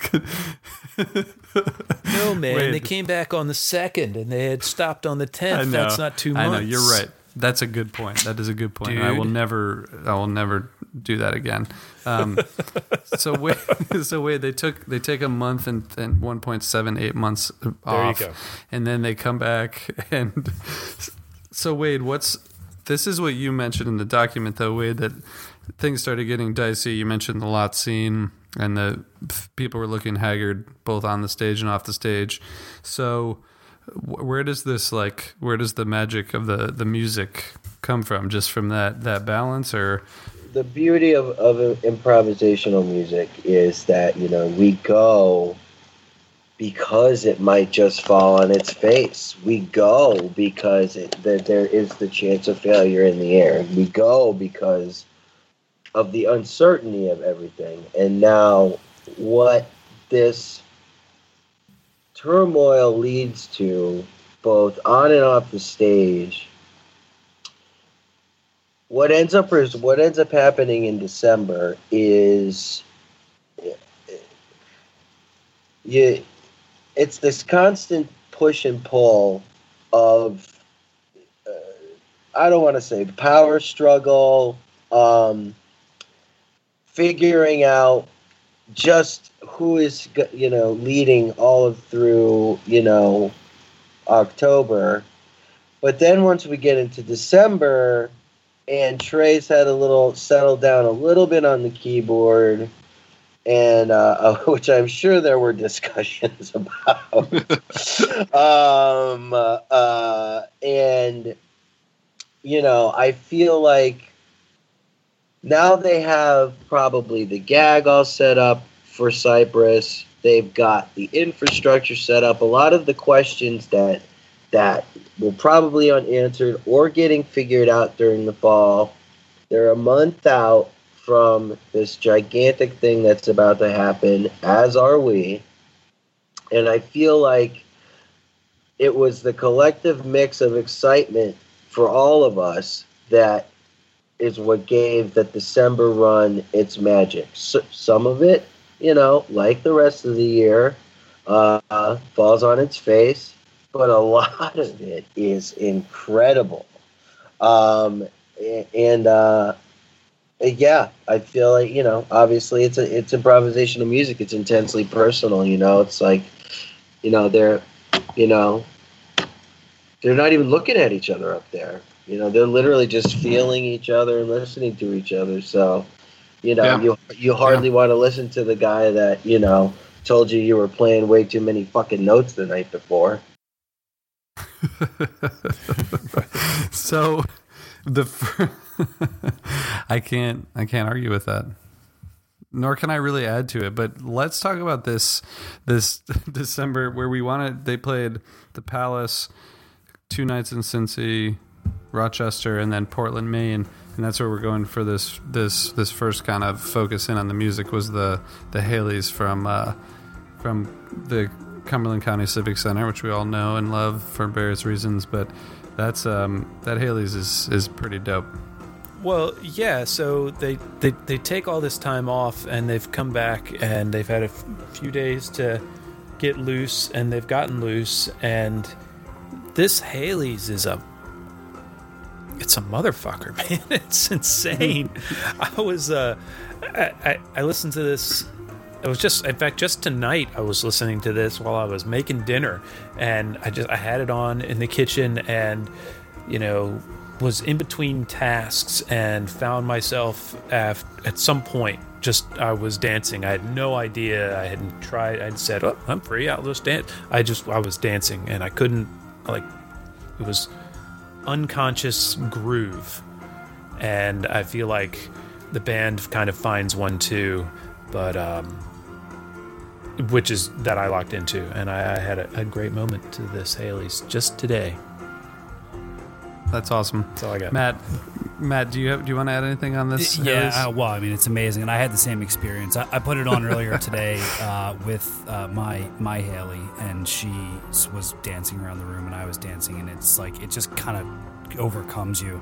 No, man, Wait. they came back on the second, and they had stopped on the I tenth. know. That's not two months. I know you're right. That's a good point. That is a good point. And I will Dude. never. I will never do that again. Um, so wait. So wait. They took. They take a month and, and one point seven eight months off, go. and then they come back. And so Wade, what's this is what you mentioned in the document, though, Wade, that things started getting dicey. You mentioned the lot scene, and the people were looking haggard both on the stage and off the stage. So wh- where does this like where does the magic of the, the music come from? Just from that, that balance, or The beauty of, of improvisational music is that, you know, we go because it might just fall on its face. We go because it, that there is the chance of failure in the air. We go because of the uncertainty of everything. And now what this turmoil leads to, both on and off the stage, what ends up is what ends up happening in December is you it's this constant push and pull of uh, I don't want to say power struggle, um, figuring out just who is you know leading all of through you know October, but then once we get into December and Trey's had a little settled down a little bit on the keyboard, and uh, which I'm sure there were discussions about. um, uh, and you know, I feel like now they have probably the gag all set up for Cypress. They've got the infrastructure set up. A lot of the questions that that were probably unanswered or getting figured out during the fall. They're a month out from this gigantic thing that's about to happen, as are we. And I feel like it was the collective mix of excitement for all of us that is what gave the December run its magic. So, some of it, you know, like the rest of the year, uh, falls on its face. But a lot of it is incredible. Um, and, uh, yeah, I feel like, you know, obviously it's a, it's improvisational music. It's intensely personal, you know, it's like, you know, they're, you know, they're not even looking at each other up there. You know, they're literally just feeling each other and listening to each other. So, you know, Yeah. you, you hardly want to listen to the guy that, you know, told you you were playing way too many fucking notes the night before. So the fir- I can't I can't argue with that. Nor can I really add to it. But let's talk about this this December where we wanted. They played the Palace, two nights in Cincy, Rochester, and then Portland, Maine, and that's where we're going for this this this first kind of focus in on the music was the the Haleys from uh, from the Cumberland County Civic Center, which we all know and love for various reasons. But that's um, that Haleys is is pretty dope. Well, yeah, so they, they, they take all this time off, and they've come back, and they've had a f- few days to get loose, and they've gotten loose, and this Haleys is a... It's a motherfucker, man. It's insane. I was... Uh, I, I, I listened to this... It was just... In fact, just tonight, I was listening to this while I was making dinner, and I just... I had it on in the kitchen, and, you know... was in between tasks and found myself at, at some point just I was dancing. I had no idea. I hadn't tried. I'd said, "Oh, I'm free. I'll just dance." I just I was dancing and I couldn't, like, it was unconscious groove, and I feel like the band kind of finds one too, but um, which is that I locked into, and I, I had a, a great moment to this Haleys just today. That's awesome. That's all I got. Matt, Matt, do you have, do you want to add anything on this? Yeah, uh, well, I mean, it's amazing, and I had the same experience. I, I put it on earlier today uh, with uh, my my Haley, and she was dancing around the room, and I was dancing, and it's like it just kind of overcomes you.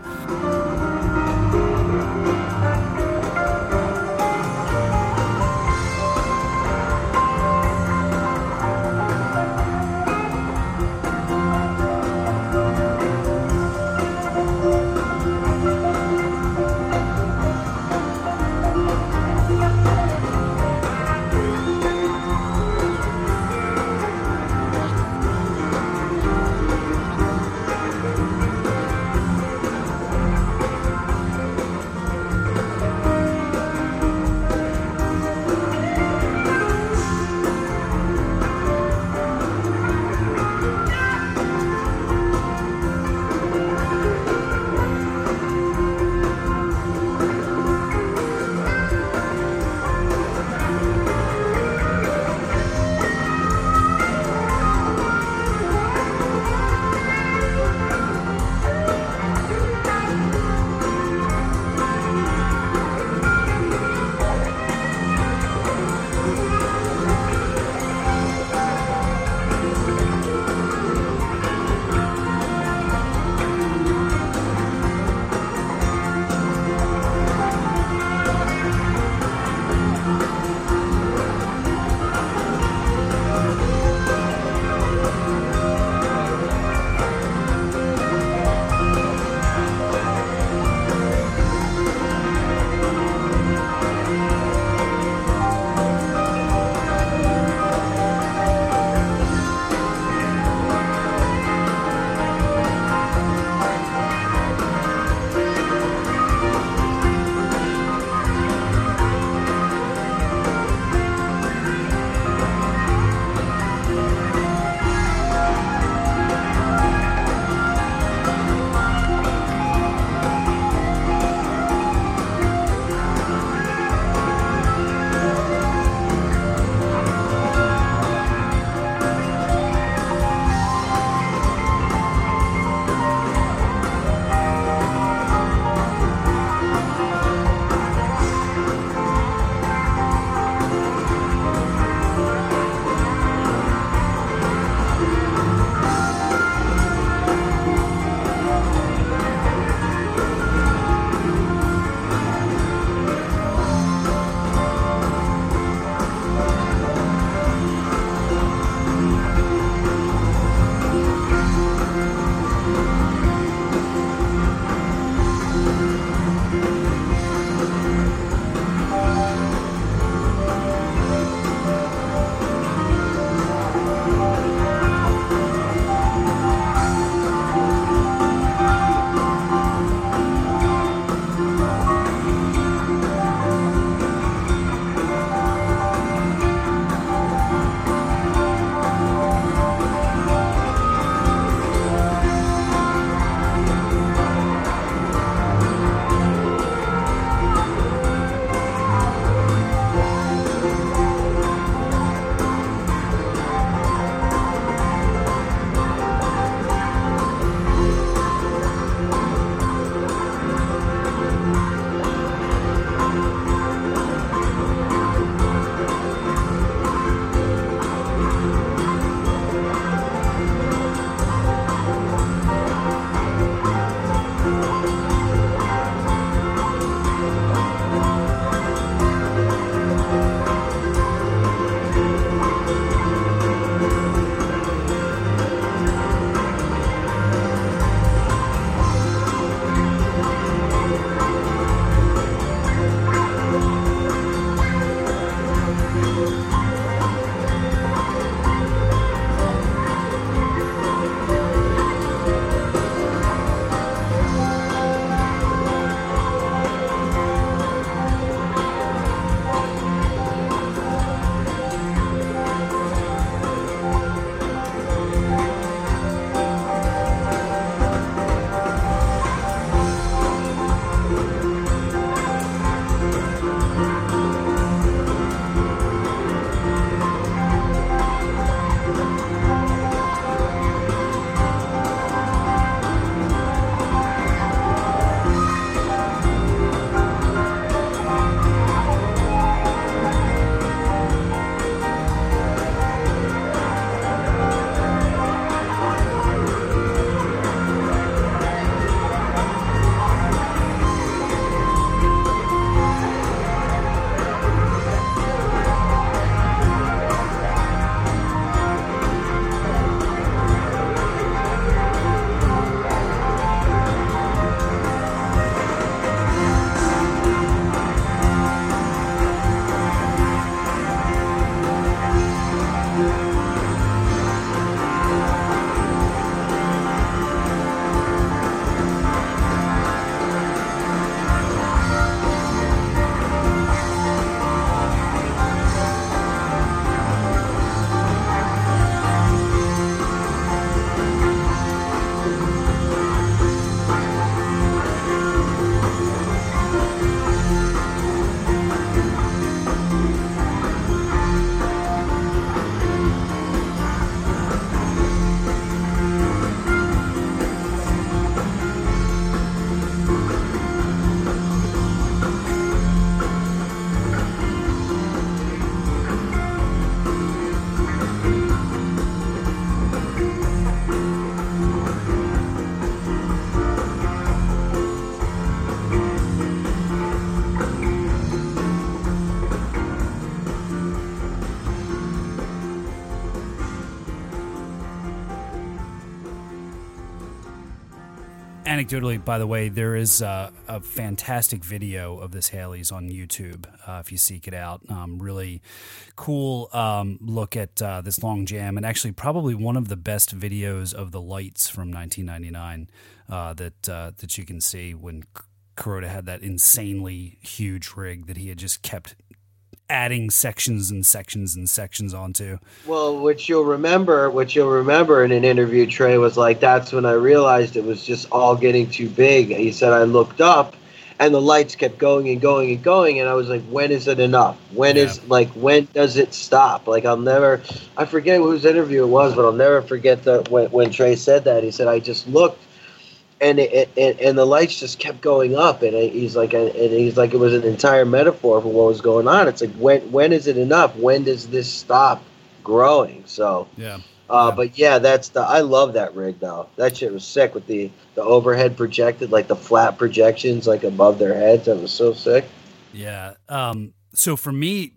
anecdotally, by the way, there is uh, a fantastic video of this Haley's on YouTube uh, if you seek it out. Um, really cool um, look at uh, this long jam, and actually probably one of the best videos of the lights from nineteen ninety-nine uh, that uh, that you can see when Kuroda had that insanely huge rig that he had just kept adding sections and sections and sections onto. Well, what you'll remember, what you'll remember in an interview, Trey, was like, that's when I realized it was just all getting too big. He said, I looked up and the lights kept going and going and going. And I was like, when is it enough? When Yeah. is like, when does it stop? Like, I'll never, I forget whose interview it was, but I'll never forget that when, when Trey said that, he said, I just looked and it, it, and the lights just kept going up, and he's like, and he's like, it was an entire metaphor for what was going on. It's like, when when is it enough? When does this stop growing? So, Yeah. uh, Yeah. but yeah, that's the. I love that rig though. That shit was sick with the the overhead projected, like the flat projections, like above their heads. That was so sick. Yeah. Um, so for me,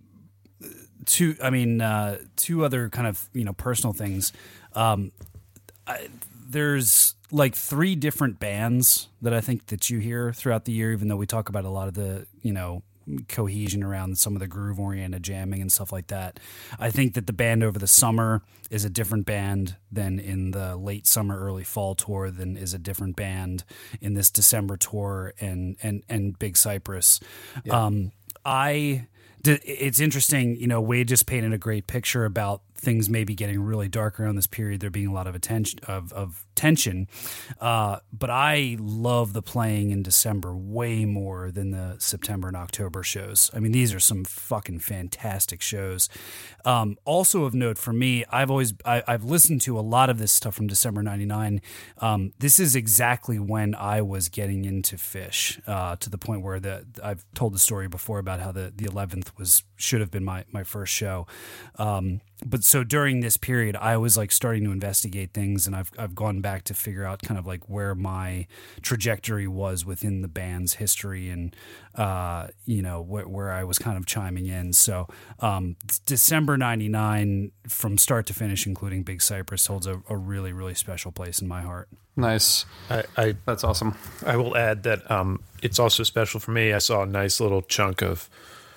two, I mean, uh, two other kind of, you know, personal things. Um, I, there's like three different bands that I think that you hear throughout the year, even though we talk about a lot of the, you know, cohesion around some of the groove oriented jamming and stuff like that. I think that the band over the summer is a different band than in the late summer, early fall tour, than is a different band in this December tour and, and, and Big Cypress. Yeah. Um, I, it's interesting, you know, Wade just painted a great picture about things maybe getting really dark around this period, there being a lot of attention of, of tension. Uh, but I love the playing in December way more than the September and October shows. I mean, these are some fucking fantastic shows. Um, also of note for me, I've always, I, I've listened to a lot of this stuff from December ninety-nine. Um, this is exactly when I was getting into Phish, uh, to the point where the, I've told the story before about how the, the eleventh was, should have been my, my first show. Um, But so during this period, I was like starting to investigate things, and I've I've gone back to figure out kind of like where my trajectory was within the band's history, and uh, you know where, where I was kind of chiming in. So um, December ninety-nine, from start to finish, including Big Cypress, holds a, a really really special place in my heart. Nice. I, I That's awesome. I will add that um, it's also special for me. I saw a nice little chunk of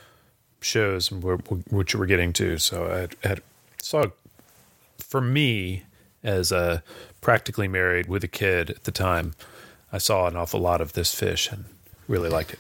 shows, which we're getting to. So I had saw, for me, as a practically married with a kid at the time, I saw an awful lot of this Phish and really liked it.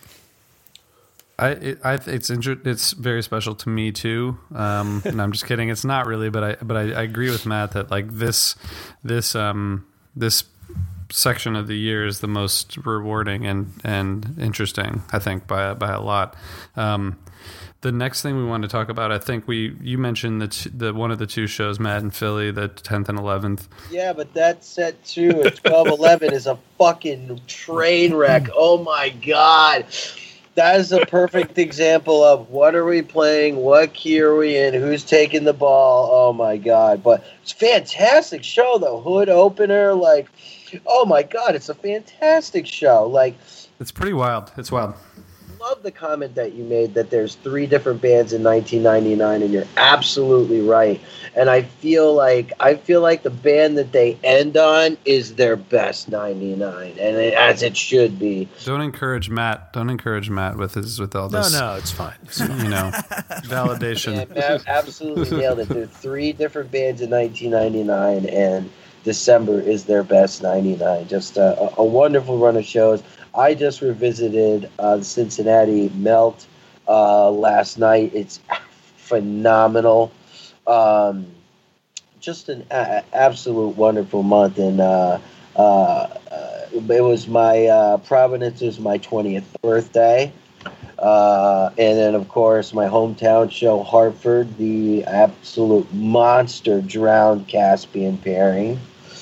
I, it, I it's inter- it's very special to me too. Um, and I'm just kidding. It's not really, but I but I, I agree with Matt that like this this um this section of the year is the most rewarding and and interesting, I think, by by a lot. Um, The next thing we want to talk about, I think we you mentioned the t- the one of the two shows, Matt in Philly, the tenth and eleventh. Yeah, but that set two at twelve eleven is a fucking train wreck. Oh my god. That is a perfect example of what are we playing, what key are we in, who's taking the ball. Oh my god. But it's a fantastic show though. Hood opener, like, oh my god, it's a fantastic show. Like, it's pretty wild. It's wild. Love the comment that you made that there's three different bands in nineteen ninety-nine, and you're absolutely right. And I feel like I feel like the band that they end on is their best ninety-nine, and it, as it should be. Don't encourage Matt. Don't encourage Matt with his with all No, this. no, it's fine. You know, validation. Yeah, Matt absolutely nailed it. There are three different bands in nineteen ninety-nine, and December is their best ninety-nine. Just a, a wonderful run of shows. I just revisited uh, the Cincinnati Melt uh, last night. It's phenomenal. Um, just an a- absolute wonderful month. And uh, uh, uh, it was my, uh, Providence was my twentieth birthday. Uh, and then, of course, my hometown show, Hartford, the absolute monster Drowned Caspian pairing.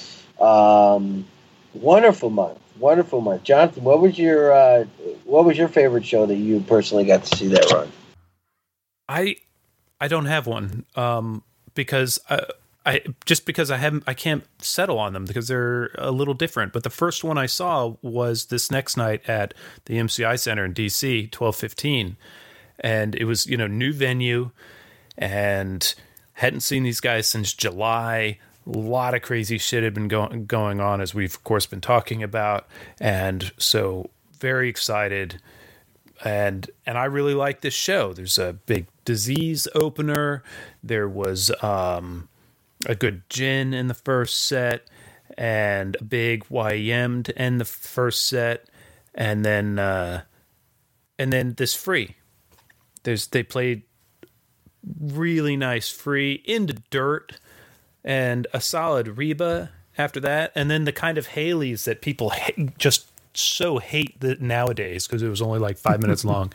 Um, wonderful month. Wonderful month. Jonathan, what was your uh, what was your favorite show that you personally got to see that run? I I don't have one um, because I, I just because I haven't I can't settle on them because they're a little different. But the first one I saw was this next night at the M C I Center in D C, twelve fifteen, and it was, you know, new venue, and hadn't seen these guys since July. a lot of crazy shit had been go- going on, as we've of course been talking about, and so very excited. And and I really like this show. There's a big Disease opener. There was um, a good gin in the first set, and a big Y E M to end the first set, and then uh, and then this Free. There's they played really nice Free into Dirt, and a solid Reba after that, and then the kind of Haleys that people ha- just so hate that nowadays because it was only like five minutes long.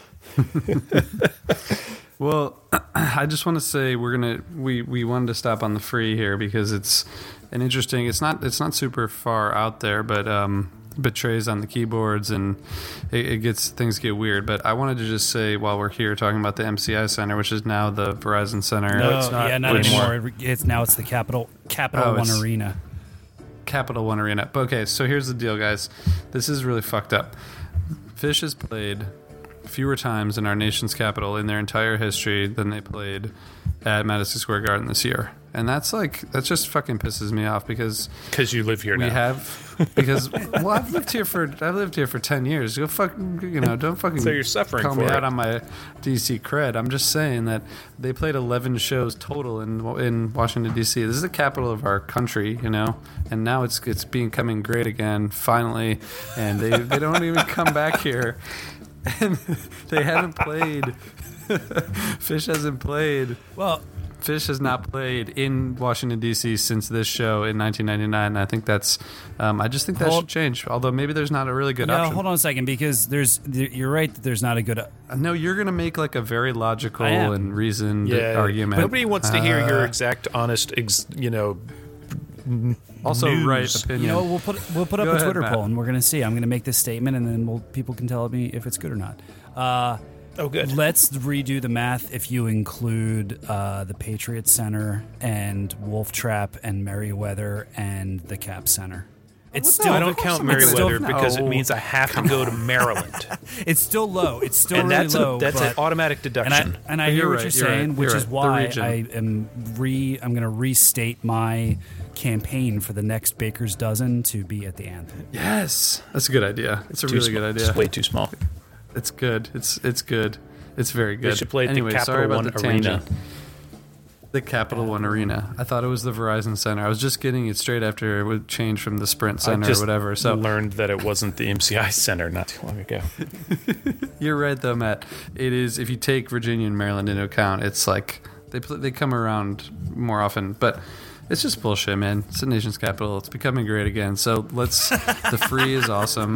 Well, I just want to say we're gonna we, we wanted to stop on the Free here because it's an interesting. It's not it's not super far out there, but um, Betray's on the keyboards and it, it gets things get weird. But I wanted to just say while we're here talking about the M C I Center, which is now the Verizon Center. No, it's not, yeah, not which, anymore. It's now it's the Capital Capital Oh, One it's- Arena. Capital One Arena. Okay, so here's the deal, guys. This is really fucked up. Fish has played fewer times in our nation's capital in their entire history than they played at Madison Square Garden this year. And that's like, that just fucking pisses me off because Because you live here we now. have, because, well, I've lived here for, I've lived here for ten years. Go fuck, you know, don't fucking So you're suffering call for me it. out on my D C cred. I'm just saying that they played eleven shows total in in Washington, D C. This is the capital of our country, you know, and now it's it's becoming great again, finally, and they, they don't even come back here. And they haven't played. Fish hasn't played. Well, Fish has not played in Washington, D C since this show in nineteen ninety-nine. And I think that's, um, I just think that Hold- should change. Although maybe there's not a really good yeah, option. hold on a second because there's you're right that there's not a good. No, you're going to make like a very logical I am. and reasoned yeah, argument. Nobody wants to hear Uh, your exact, honest, ex, you know. also news. right opinion. You know, we'll put we'll put up Go a ahead, Twitter Matt. poll and we're gonna see. I'm gonna make this statement and then we'll people can tell me if it's good or not. Uh, Oh, good. Let's redo the math if you include uh, the Patriot Center and Wolf Trap and Merriweather and the Cap Center. It's What the- still I don't of course count I'm not gonna- Merriweather No. because it means I have to go to Maryland, it's still low. It's still and really that's low. a, that's but, an automatic and deduction. I and I But hear you're what right, you're you're saying, right, which you're is right. The why region. I am re. I'm going to restate my campaign for the next Baker's Dozen to be at the Anthem. Yes, that's a good idea. It's a Too really small. good idea. It's way too small. It's good. It's it's good. It's very good. They should play at anyway, the Capital sorry about One the Arena. tangent. The Capital One Arena. I thought it was the Verizon Center. I was just getting it straight after it would change from the Sprint I Center or just whatever. So learned that it wasn't the M C I Center not too long ago. you're right, though, Matt. It is. If you take Virginia and Maryland into account, it's like they pl- they come around more often, but. It's just bullshit, man. It's the nation's capital. It's becoming great again. So let's. The Free is awesome.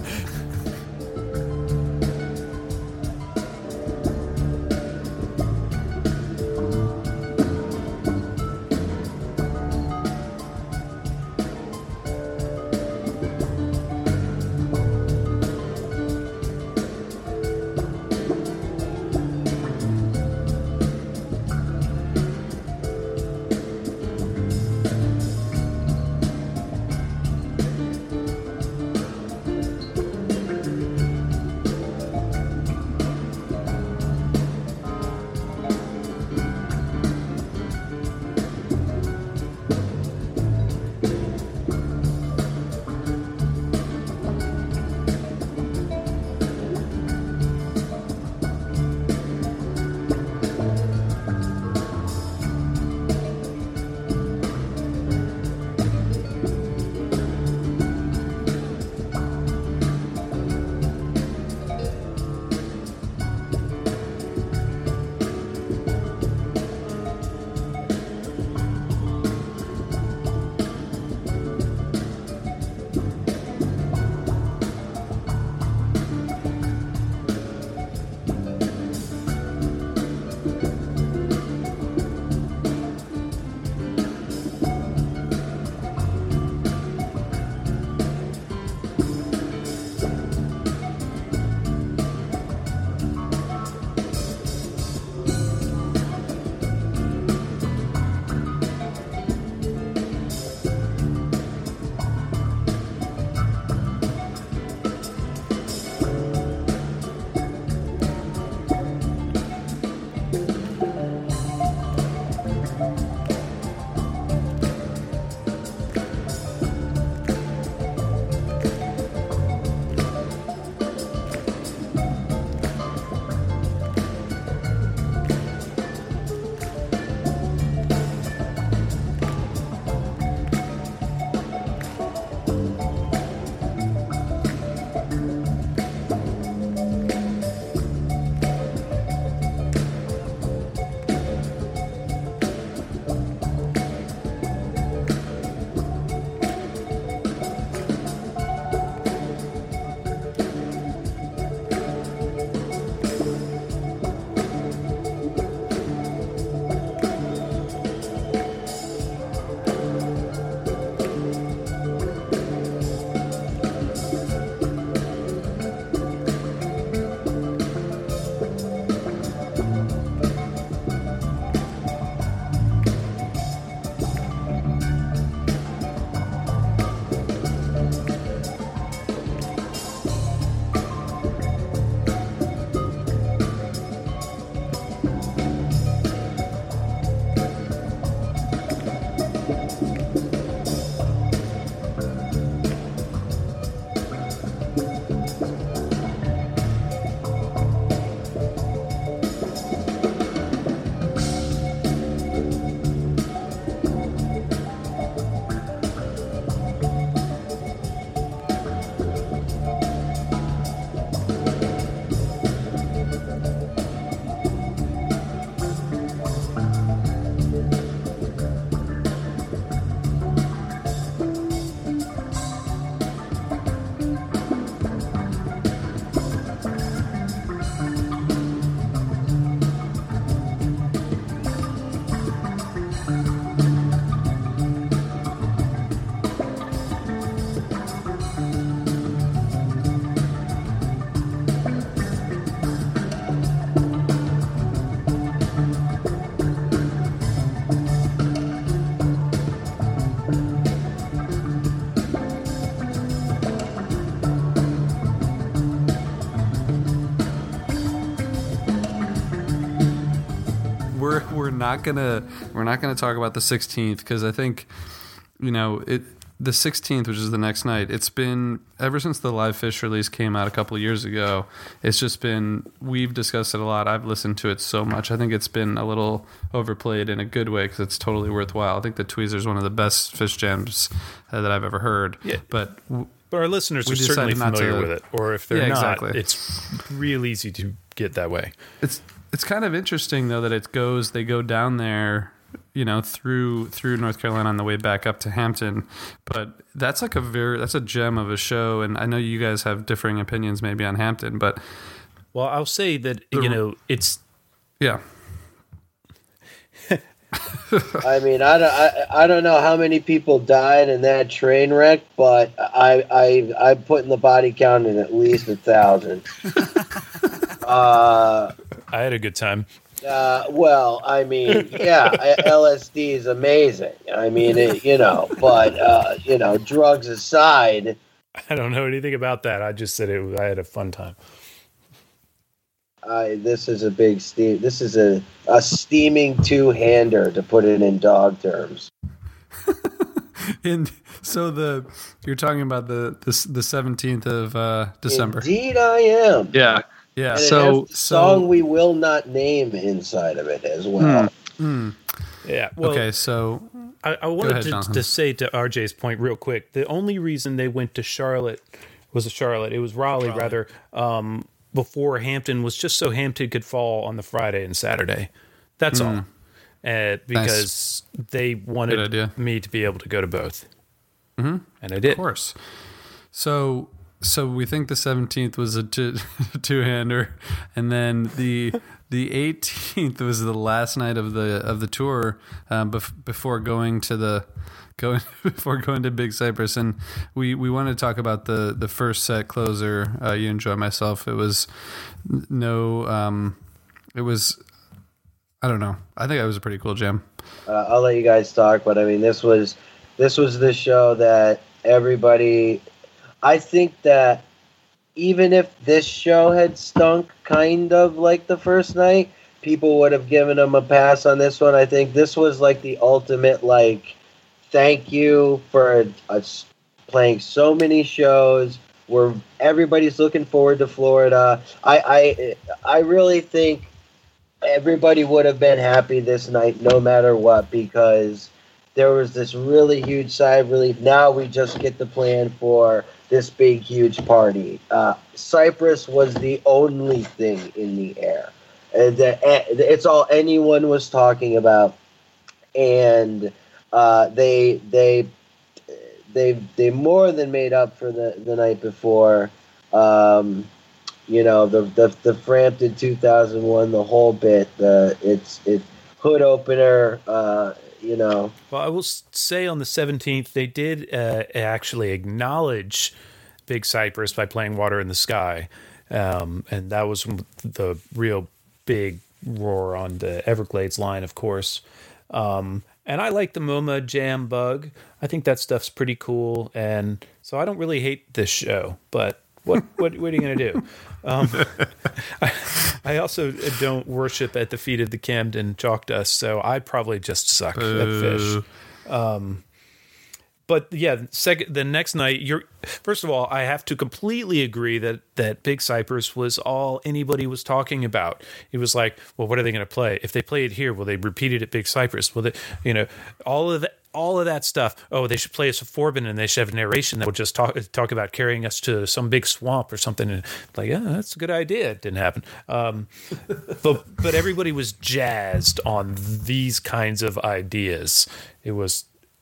we're we're not gonna we're not gonna talk about the sixteenth because I think, you know, it the sixteenth, which is the next night. It's been ever since the Live Fish release came out a couple of years ago. It's just been we've discussed it a lot. I've listened to it so much. I think it's been a little overplayed in a good way because it's totally worthwhile. I think the Tweezer is one of the best Fish jams uh, that I've ever heard. Yeah, but. W- But our listeners We are certainly decided not familiar to- with it, or if they're Yeah, not, exactly. it's real easy to get that way. It's it's kind of interesting though that it goes they go down there, you know, through through North Carolina on the way back up to Hampton. But that's like a very that's a gem of a show, and I know you guys have differing opinions maybe on Hampton, but Well, I'll say that The- you know it's yeah. I mean, I don't, I, I don't know how many people died in that train wreck, but I, I, I'm putting the body count in at least a thousand. uh, I had a good time. uh, well, I mean, yeah, L S D is amazing. I mean, it, you know, but uh, you know, drugs aside, I don't know anything about that. I just said it. I had a fun time. I, this is a big steam. This is a, a steaming two-hander, to put it in dog terms. And so the you're talking about the the the seventeenth of uh, December. Indeed, I am. Yeah, yeah. And So it has the so song we will not name inside of it as well. hmm. Yeah. Well, Okay, so I, I wanted ahead, to, Jonathan. to say to R J's point real quick. The only reason they went to Charlotte was Charlotte. It was Raleigh, Raleigh. rather. Um, before Hampton was just so Hampton could fall on the Friday and Saturday. That's all. Uh, because they Good wanted idea. me to be able to go to both. Mm-hmm. And I did. of course. So so we think the seventeenth was a two, two-hander, and then the the eighteenth was the last night of the of the tour um, bef- before going to the going before going to Big Cypress, and we we wanted to talk about the the first set closer. Uh, you Enjoy Myself. It was n- no, um, it was. I don't know. I think it was a pretty cool jam. Uh, I'll let you guys talk, but I mean, this was this was the show that everybody. I think that even if this show had stunk, kind of like the first night, people would have given them a pass on this one. I think this was like the ultimate, like, thank you for us playing so many shows. Where everybody's looking forward to Florida. I I I really think everybody would have been happy this night, no matter what, because there was this really huge sigh of relief. Now we just get to plan for this big, huge party. Uh, Cyprus was the only thing in the air. Uh, the, uh, it's all anyone was talking about, and uh, they they they they more than made up for the, the night before. Um, You know, the the the Frampton two thousand one, the whole bit, the it's it hood opener, uh, you know. Well, I will s- say on the seventeenth, they did uh, actually acknowledge Big Cypress by playing Water in the Sky. Um, and that was the real big roar on the Everglades line, of course. Um, and I like the MoMA Jam Bug. I think that stuff's pretty cool. And so I don't really hate this show, but what what, what are you going to do? Um, I, I also don't worship at the feet of the Camden Chalk Dust, so I probably just suck at fish. Um, but yeah, second, the next night, you're first of all, I have to completely agree that that Big Cypress was all anybody was talking about. It was like, well, what are they going to play? If they play it here, will they repeat it at Big Cypress? Will they, you know, all of that. All of that stuff. Oh, they should play us a Forbin, and they should have a narration that would just talk talk about carrying us to some big swamp or something. And like, yeah, that's a good idea. It didn't happen. Um, but but everybody was jazzed on these kinds of ideas. It was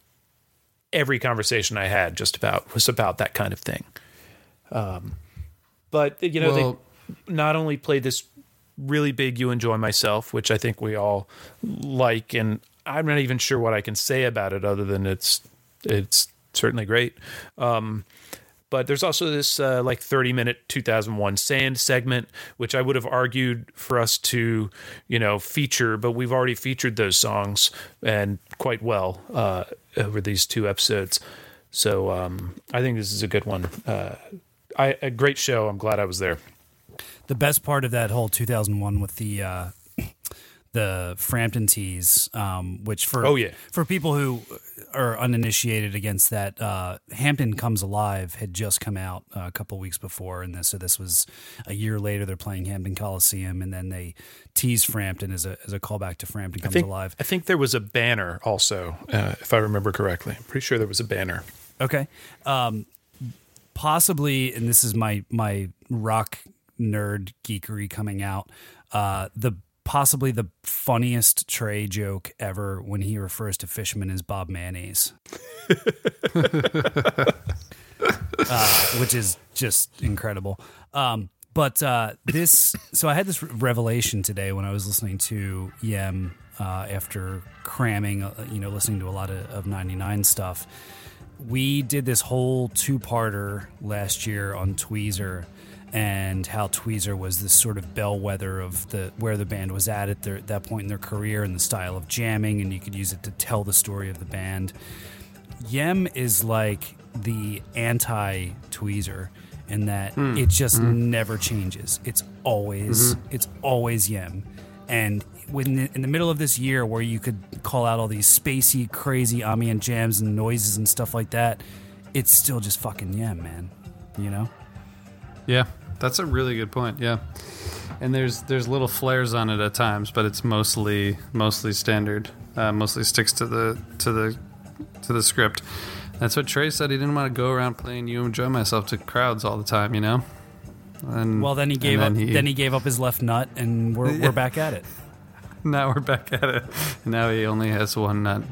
every conversation I had just about was about that kind of thing. Um, but you know, Well- they not only played this really big "You Enjoy Myself," which I think we all like, and I'm not even sure what I can say about it other than it's it's certainly great. Um, but there's also this uh, like thirty minute two thousand one Sand segment, which I would have argued for us to, you know, feature, but we've already featured those songs and quite well uh, over these two episodes. So um, I think this is a good one. Uh, I, a great show. I'm glad I was there. The best part of that whole two thousand one with the uh, the Frampton teas, um, which for Oh, yeah. for people who are uninitiated against that, uh, Hampton Comes Alive had just come out uh, a couple weeks before, and this so this was a year later. They're playing Hampton Coliseum, and then they tease Frampton as a as a callback to Frampton I Comes think, Alive. I think there was a banner also, uh, if I remember correctly. I'm pretty sure there was a banner. Okay, um, possibly, and this is my my rock nerd geekery coming out. Uh, the Possibly the funniest Trey joke ever when he refers to Fishman as Bob Mayonnaise. uh, which is just incredible. Um, but uh, this, so I had this revelation today when I was listening to Yem uh, after cramming, uh, you know, listening to a lot of, of ninety-nine stuff. We did this whole two-parter last year on Tweezer, and how Tweezer was this sort of bellwether of the where the band was at at their, that point in their career and the style of jamming, and you could use it to tell the story of the band. Yem is like the anti-Tweezer in that mm. it just mm. never changes. It's always mm-hmm. it's always Yem. And when the, in the middle of this year where you could call out all these spacey, crazy ambient jams and noises and stuff like that, it's still just fucking Yem, man. You know? Yeah. That's a really good point. Yeah, and there's there's little flares on it at times, but it's mostly mostly standard. Uh, mostly sticks to the to the to the script. That's what Trey said. He didn't want to go around playing "You Enjoy Myself" to crowds all the time, you know. And well, then he gave then up. He, then he gave up his left nut, and we're yeah. we're back at it. Now we're back at it. Now he only has one nut.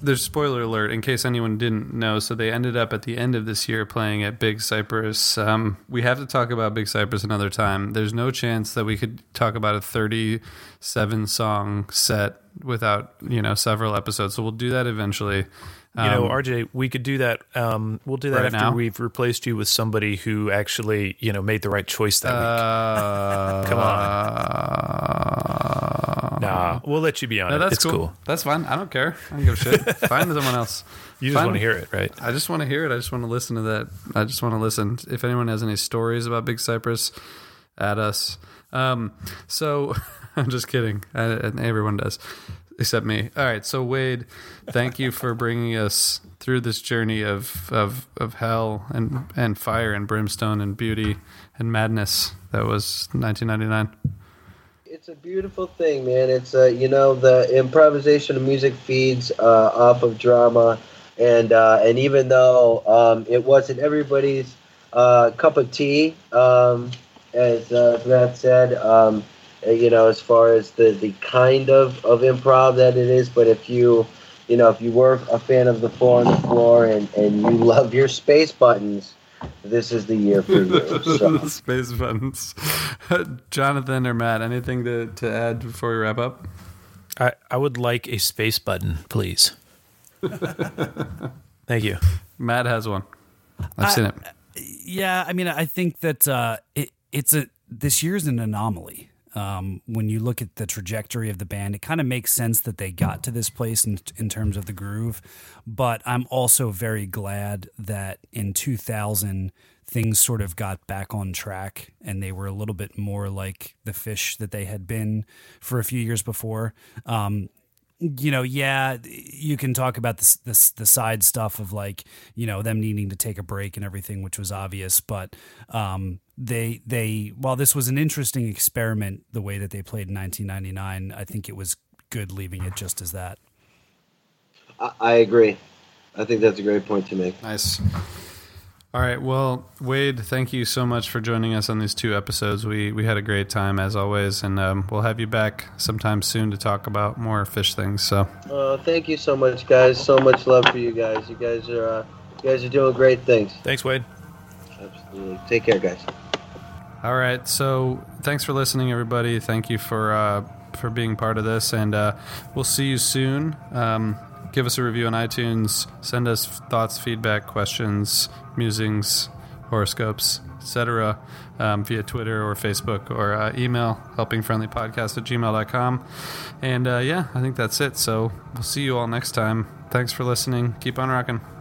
there's spoiler alert in case anyone didn't know. So they ended up at the end of this year playing at Big Cypress. Um, we have to talk about Big Cypress another time. There's no chance that we could talk about a thirty-seven song set without, you know, several episodes. So we'll do that eventually. You know, R J, we could do that. Um, we'll do that right after now? we've replaced you with somebody who actually, you know, made the right choice that Uh, week. Come on. Nah, we'll let you be on No, it. that's It's cool. cool. That's fine. I don't care. I don't give a shit. Find someone else. You just Find- want to hear it, right? I just want to hear it. I just want to listen to that. I just want to listen. If anyone has any stories about Big Cypress, add us. Um, so I'm just kidding. I, and everyone does, except me. All right. So Wade, thank you for bringing us through this journey of, of, of hell and, and fire and brimstone and beauty and madness that was nineteen ninety-nine. It's a beautiful thing, man. It's uh, you know, the improvisation of music feeds uh, off of drama, and uh, and even though um, it wasn't everybody's uh, cup of tea, um, as uh, Matt said, um, you know, as far as the, the kind of, of improv that it is, but if you you know if you were a fan of the Four on the Floor and, and you love your space buttons, this is the year for you. So. Space buttons. Jonathan or Matt, anything to, to add before we wrap up? I, I would like a space button, please. Thank you. Matt has one. I've I- seen it. Yeah, I mean, I think that uh, it, it's a this year's an anomaly. Um, when you look at the trajectory of the band, it kind of makes sense that they got to this place in, in terms of the groove. But I'm also very glad that in two thousand, things sort of got back on track and they were a little bit more like the Fish that they had been for a few years before. Um, you know, yeah, you can talk about this, this, the side stuff of like, you know, them needing to take a break and everything, which was obvious. But um, they, they, while this was an interesting experiment, the way that they played in nineteen ninety-nine, I think it was good leaving it just as that. I, I agree. I think that's a great point to make. Nice. All right. Well, Wade, thank you so much for joining us on these two episodes. We we had a great time as always, and um, we'll have you back sometime soon to talk about more fish things. So, Uh, thank you so much, guys. So much love for you guys. You guys are uh, you guys are doing great things. Thanks, Wade. Absolutely. Take care, guys. all right. So, thanks for listening, everybody. Thank you for uh, for being part of this, and uh, we'll see you soon. Um, give us a review on iTunes. Send us thoughts, feedback, questions, musings, horoscopes, et cetera um, via Twitter or Facebook or uh, email, helpingfriendlypodcast at gmail dot com. And uh, yeah, I think that's it. So we'll see you all next time. Thanks for listening. Keep on rocking.